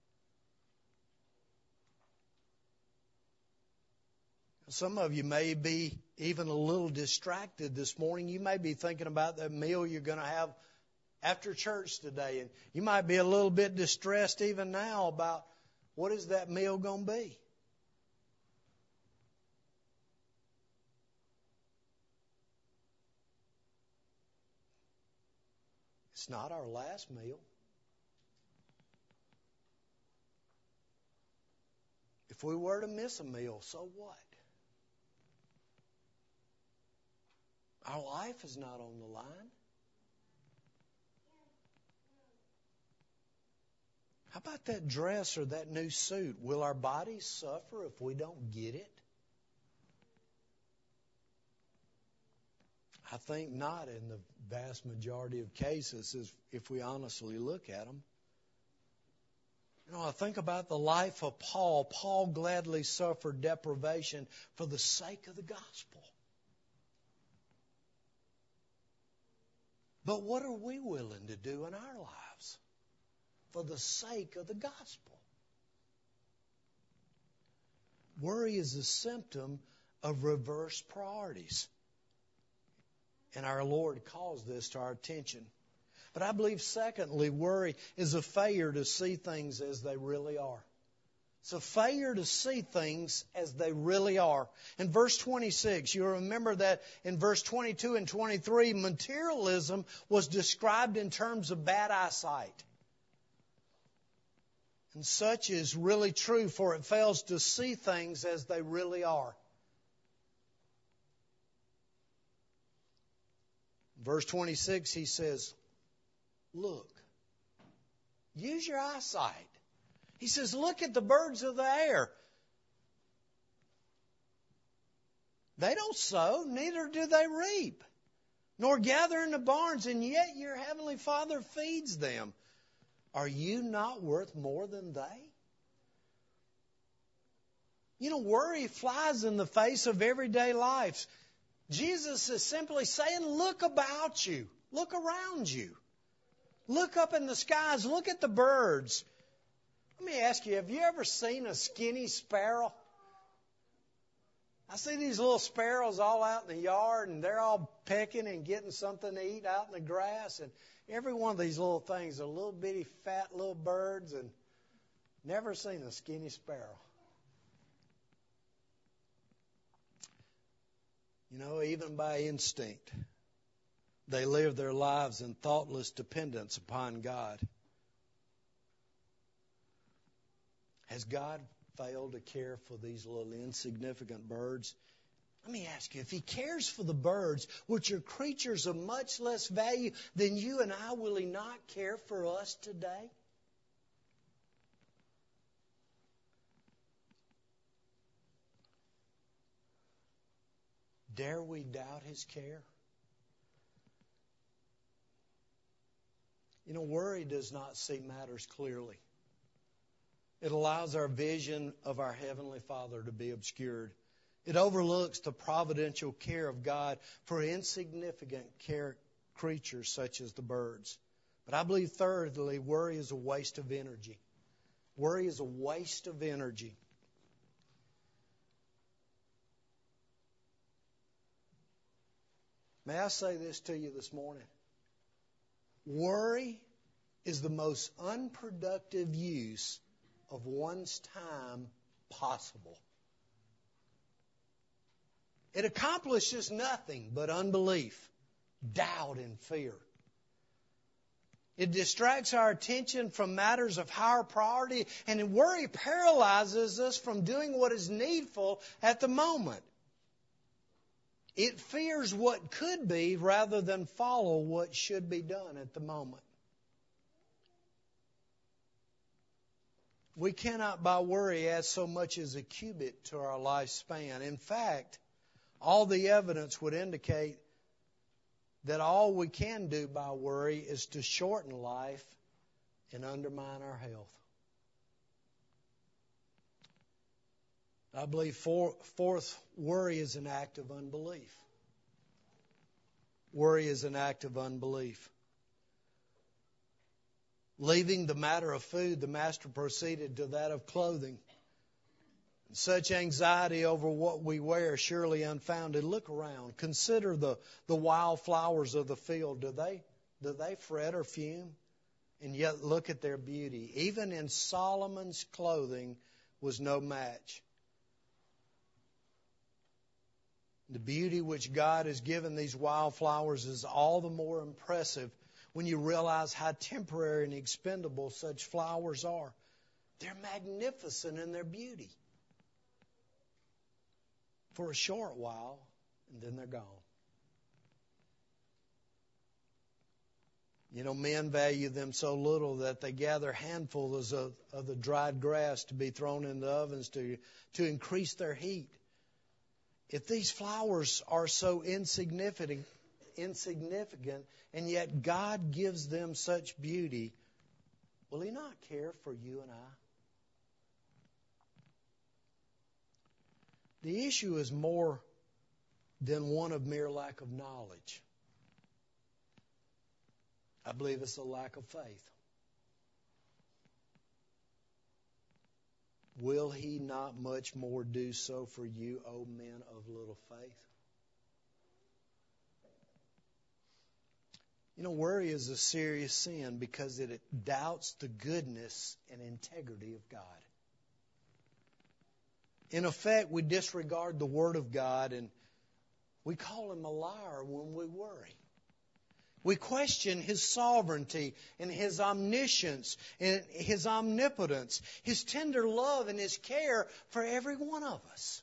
Some of you may be even a little distracted this morning. You may be thinking about that meal you're going to have after church today. And you might be a little bit distressed even now about what is that meal going to be. It's not our last meal. If we were to miss a meal, so what? Our life is not on the line. How about that dress or that new suit? Will our bodies suffer if we don't get it? I think not in the vast majority of cases if we honestly look at them. You know, I think about the life of Paul. Paul gladly suffered deprivation for the sake of the gospel. But what are we willing to do in our lives for the sake of the gospel? Worry is a symptom of reversed priorities. And our Lord calls this to our attention. But I believe, secondly, worry is a failure to see things as they really are. It's a failure to see things as they really are. In verse 26, you'll remember that in verse 22 and 23, materialism was described in terms of bad eyesight. And such is really true, for it fails to see things as they really are. Verse 26, he says, look, use your eyesight. He says, look at the birds of the air. They don't sow, neither do they reap, nor gather in the barns, and yet your heavenly Father feeds them. Are you not worth more than they? You know, worry flies in the face of everyday life. Jesus is simply saying, look about you. Look around you. Look up in the skies. Look at the birds. Let me ask you, have you ever seen a skinny sparrow? I see these little sparrows all out in the yard, and they're all pecking and getting something to eat out in the grass. And every one of these little things are little bitty fat little birds, and never seen a skinny sparrow. You know, even by instinct, they live their lives in thoughtless dependence upon God. Has God failed to care for these little insignificant birds? Let me ask you, if He cares for the birds, which are creatures of much less value than you and I, will He not care for us today? Dare we doubt His care? You know, worry does not see matters clearly. It allows our vision of our Heavenly Father to be obscured. It overlooks the providential care of God for insignificant creatures such as the birds. But I believe, thirdly, worry is a waste of energy. Worry is a waste of energy. May I say this to you this morning? Worry is the most unproductive use of one's time possible. It accomplishes nothing but unbelief, doubt, and fear. It distracts our attention from matters of higher priority, and worry paralyzes us from doing what is needful at the moment. It fears what could be rather than follow what should be done at the moment. We cannot by worry add so much as a cubit to our lifespan. In fact, all the evidence would indicate that all we can do by worry is to shorten life and undermine our health. I believe fourth, worry is an act of unbelief. Worry is an act of unbelief. Leaving the matter of food, the Master proceeded to that of clothing. Such anxiety over what we wear, surely unfounded. Look around. Consider the wild flowers of the field. Do they fret or fume? And yet look at their beauty. Even in Solomon's clothing was no match. The beauty which God has given these wildflowers is all the more impressive when you realize how temporary and expendable such flowers are. They're magnificent in their beauty for a short while, and then they're gone. You know, men value them so little that they gather handfuls of the dried grass to be thrown in the ovens to increase their heat. If these flowers are so insignificant, and yet God gives them such beauty, will He not care for you and I? The issue is more than one of mere lack of knowledge. I believe it's a lack of faith. Will He not much more do so for you, O men of little faith? Worry is a serious sin because it doubts the goodness and integrity of God. In effect, we disregard the Word of God and we call Him a liar when we worry. We question His sovereignty and His omniscience and His omnipotence, His tender love and His care for every one of us.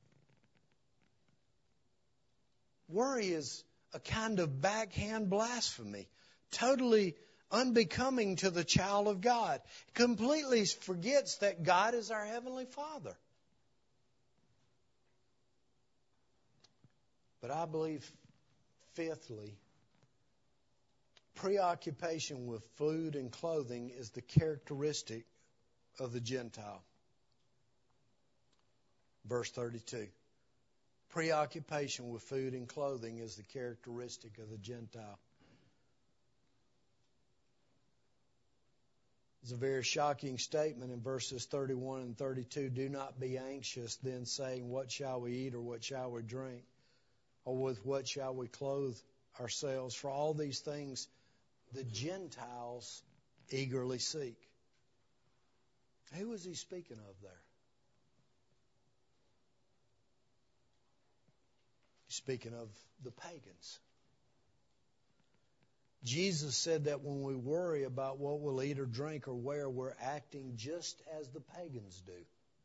Worry is a kind of backhand blasphemy, totally unbecoming to the child of God. It completely forgets that God is our Heavenly Father. But I believe, fifthly, preoccupation with food and clothing is the characteristic of the Gentile. Verse 32. Preoccupation with food and clothing is the characteristic of the Gentile. It's a very shocking statement in verses 31 and 32. Do not be anxious, then saying, what shall we eat or what shall we drink? Or with what shall we clothe ourselves? For all these things the Gentiles eagerly seek. Who is he speaking of there? He's speaking of the pagans. Jesus said that when we worry about what we'll eat or drink or wear, we're acting just as the pagans do.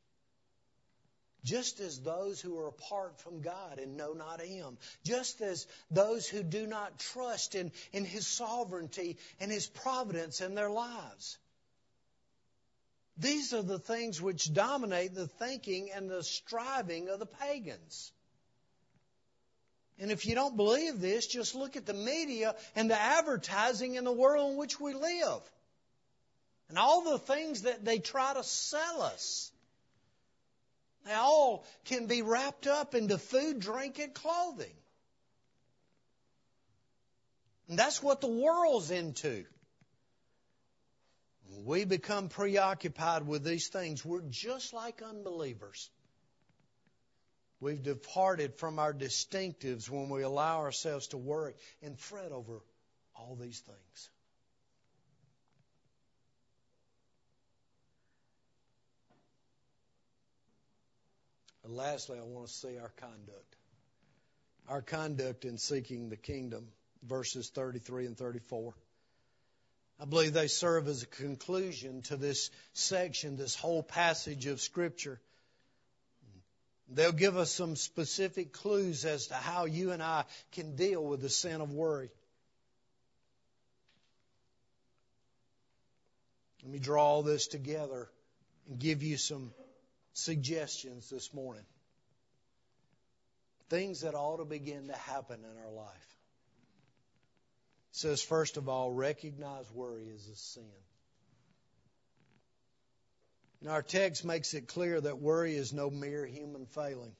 Just as those who are apart from God and know not Him. Just as those who do not trust in His sovereignty and His providence in their lives. These are the things which dominate the thinking and the striving of the pagans. And if you don't believe this, just look at the media and the advertising in the world in which we live. And all the things that they try to sell us. They all can be wrapped up into food, drink, and clothing. And that's what the world's into. When we become preoccupied with these things, we're just like unbelievers. We've departed from our distinctives when we allow ourselves to worry and fret over all these things. And lastly, I want to see our conduct. Our conduct in seeking the kingdom, verses 33 and 34. I believe they serve as a conclusion to this section, this whole passage of Scripture. They'll give us some specific clues as to how you and I can deal with the sin of worry. Let me draw all this together and give you some suggestions this morning. Things that ought to begin to happen in our life. It says, first of all, recognize worry as a sin. And our text makes it clear that worry is no mere human failing.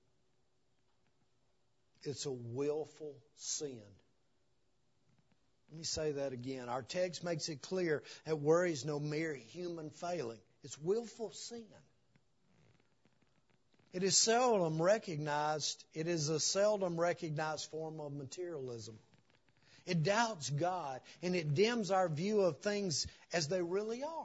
It's a willful sin. Let me say that again. Our text makes it clear that worry is no mere human failing. It's willful sin. It is seldom recognized. It is a seldom recognized form of materialism. It doubts God and it dims our view of things as they really are.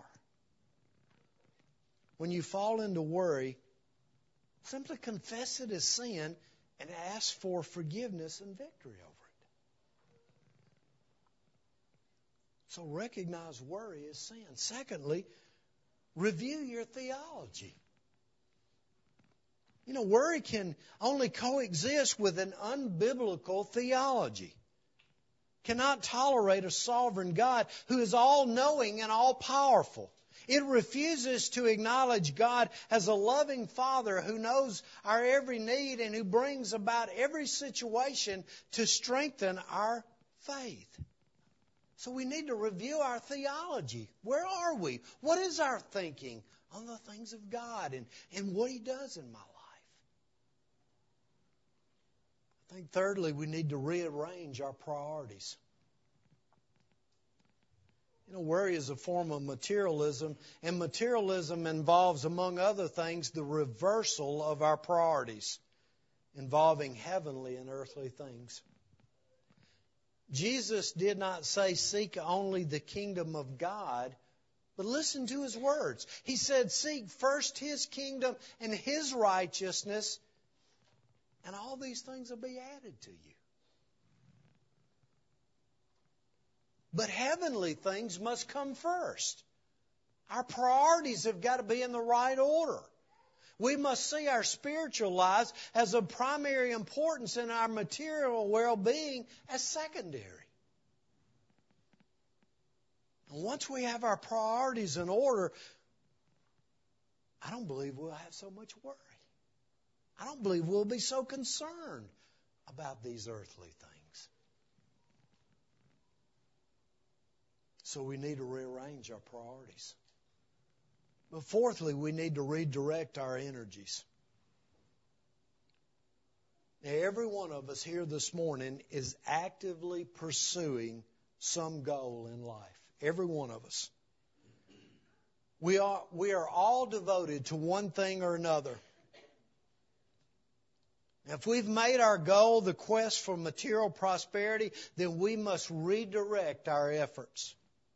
When you fall into worry, simply confess it as sin and ask for forgiveness and victory over it. So recognize worry as sin. Secondly, review your theology. Worry can only coexist with an unbiblical theology. Cannot tolerate a sovereign God who is all-knowing and all-powerful. It refuses to acknowledge God as a loving Father who knows our every need and who brings about every situation to strengthen our faith. So we need to review our theology. Where are we? What is our thinking on the things of God and what He does in my life? I think thirdly, we need to rearrange our priorities. Worry is a form of materialism, and materialism involves, among other things, the reversal of our priorities involving heavenly and earthly things. Jesus did not say, seek only the kingdom of God, but listen to His words. He said, seek first His kingdom and His righteousness, and all these things will be added to you. But heavenly things must come first. Our priorities have got to be in the right order. We must see our spiritual lives as of primary importance and our material well-being as secondary. And once we have our priorities in order, I don't believe we'll have so much worry. I don't believe we'll be so concerned about these earthly things. So we need to rearrange our priorities. But fourthly, we need to redirect our energies. Now, every one of us here this morning is actively pursuing some goal in life. Every one of us. We are all devoted to one thing or another. If we've made our goal the quest for material prosperity, then we must redirect our efforts.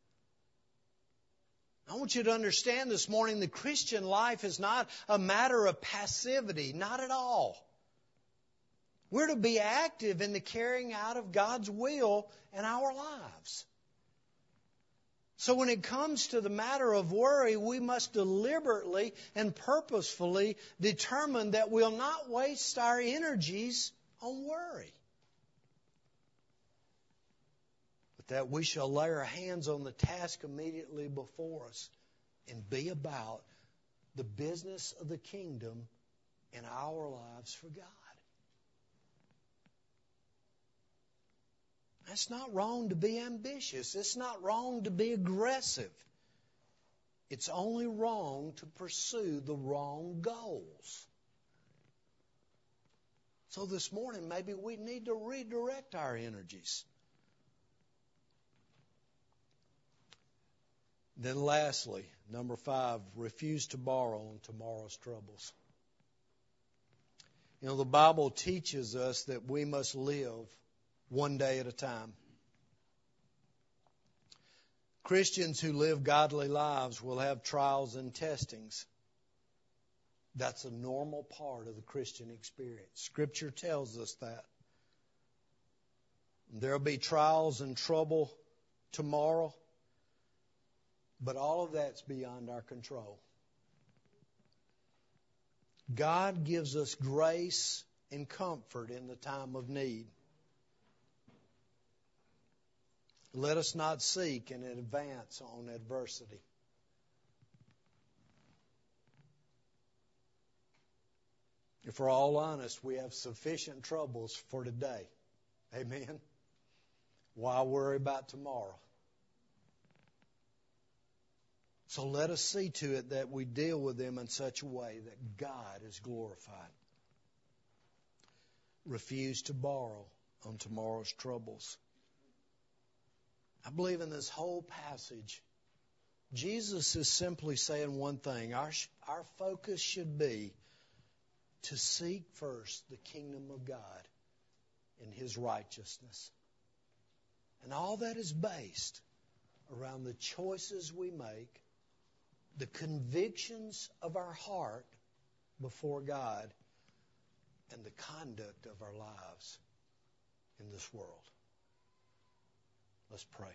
I want you to understand this morning the Christian life is not a matter of passivity, not at all. We're to be active in the carrying out of God's will in our lives. So when it comes to the matter of worry, we must deliberately and purposefully determine that we'll not waste our energies on worry, but that we shall lay our hands on the task immediately before us and be about the business of the kingdom in our lives for God. It's not wrong to be ambitious. It's not wrong to be aggressive. It's only wrong to pursue the wrong goals. So this morning, maybe we need to redirect our energies. Then lastly, number 5, refuse to borrow on tomorrow's troubles. You know, the Bible teaches us that we must live one day at a time. Christians who live godly lives will have trials and testings. That's a normal part of the Christian experience. Scripture tells us that. There'll be trials and trouble tomorrow, but all of that's beyond our control. God gives us grace and comfort in the time of need. Let us not seek and advance on adversity. If we're all honest, we have sufficient troubles for today. Amen? Why worry about tomorrow? So let us see to it that we deal with them in such a way that God is glorified. Refuse to borrow on tomorrow's troubles. I believe in this whole passage, Jesus is simply saying one thing. Our focus should be to seek first the kingdom of God and His righteousness. And all that is based around the choices we make, the convictions of our heart before God, and the conduct of our lives in this world. Let's pray.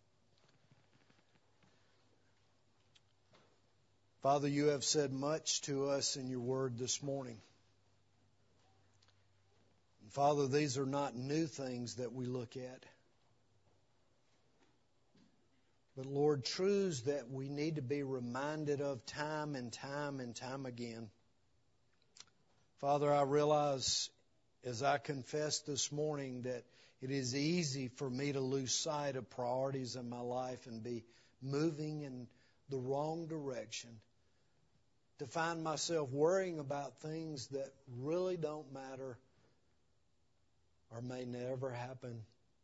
Father, you have said much to us in your word this morning. And Father, these are not new things that we look at. But Lord, truths that we need to be reminded of time and time and time again. Father, I realize as I confess this morning that it is easy for me to lose sight of priorities in my life and be moving in the wrong direction. To find myself worrying about things that really don't matter or may never happen.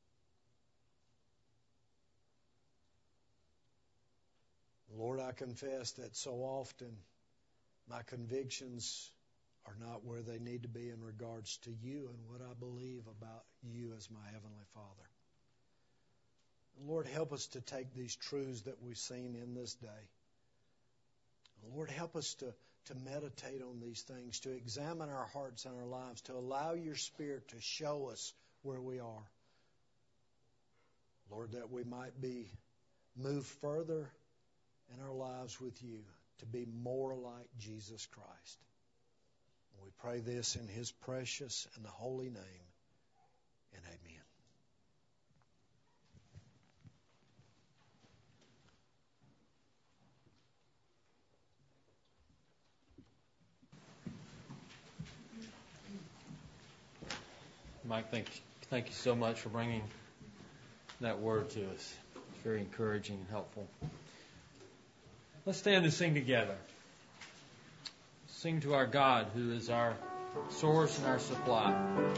Lord, I confess that so often my convictions are not where they need to be in regards to you and what I believe about you as my Heavenly Father. Lord, help us to take these truths that we've seen in this day. Lord, help us to meditate on these things, to examine our hearts and our lives, to allow your Spirit to show us where we are. Lord, that we might be moved further in our lives with you to be more like Jesus Christ. We pray this in his precious and holy name, and amen. Mike, thank you so much for bringing that word to us. It's very encouraging and helpful. Let's stand and sing together. Sing to our God, who is our source and our supply.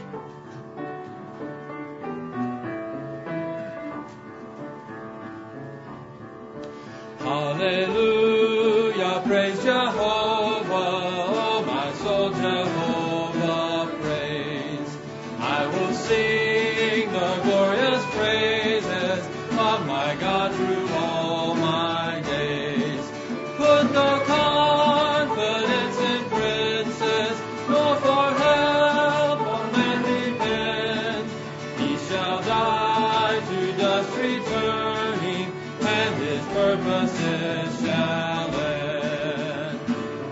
Hallelujah, praise Jehovah, oh my soul, Jehovah praise. I will sing the glorious praises of my God through all my days. Put no confidence in princes, nor for help on man depend. He shall die to dust returning, and his purposes shall end.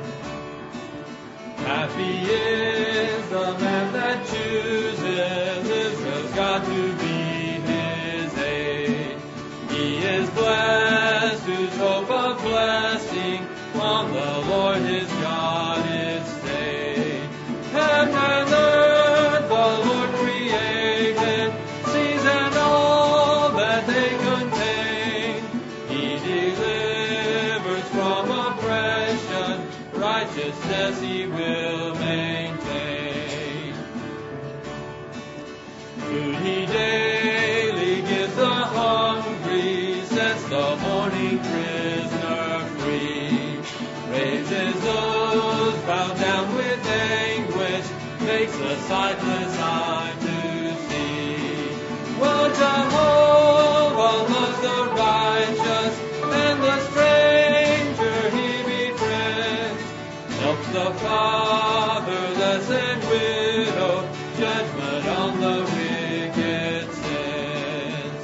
Happy is the man that chooses Israel's God to be his aid. He is blessed whose hope of blessing on the Lord his God is stayed. Heaven and earth the Lord created, seas and all that they contain. He delivers from oppression, righteousness he will maintain. Food he daily gives the hungry, sets the mourning prisoner free. Raises those bowed down with anguish, makes the sightless eye to see. Well, Jehovah loves the righteous, and the stranger he befriends. Helps the fatherless and widow, judgment on the wicked sins.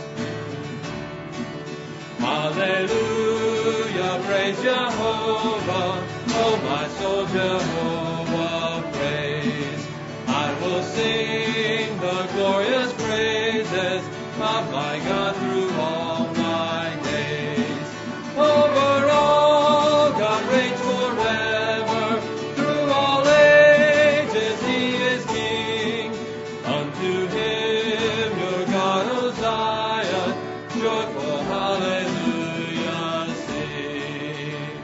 Hallelujah, praise Jehovah, oh my soul, Jehovah praise. I will sing the glorious praises of my God through all my days. Over all, God reigns forever, through all ages he is king. Unto him your God, O Zion, joyful hallelujah sing.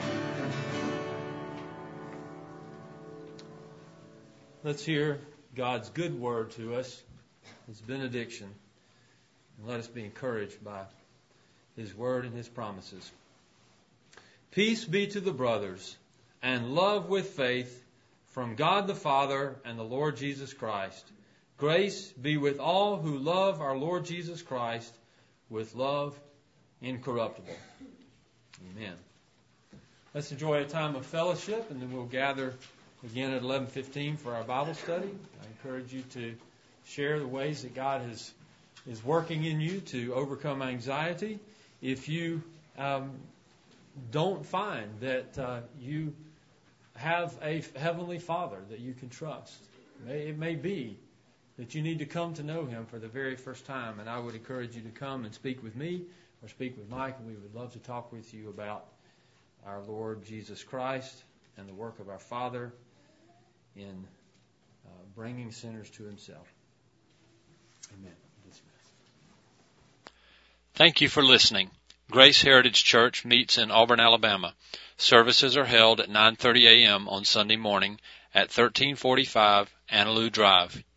Let's hear God's good word to us, his benediction, and let us be encouraged by his word and his promises. Peace be to the brothers, and love with faith from God the Father and the Lord Jesus Christ. Grace be with all who love our Lord Jesus Christ with love incorruptible. Amen. Let's enjoy a time of fellowship, and then we'll gather again at 11:15 for our Bible study. I encourage you to share the ways that God is working in you to overcome anxiety. If you don't find that you have a Heavenly Father that you can trust, it may be that you need to come to know him for the very first time, and I would encourage you to come and speak with me or speak with Mike, and we would love to talk with you about our Lord Jesus Christ and the work of our Father in bringing sinners to himself. Amen. Thank you for listening. Grace Heritage Church meets in Auburn, Alabama. Services are held at 9:30 a.m. on Sunday morning at 1345 Annaloo Drive,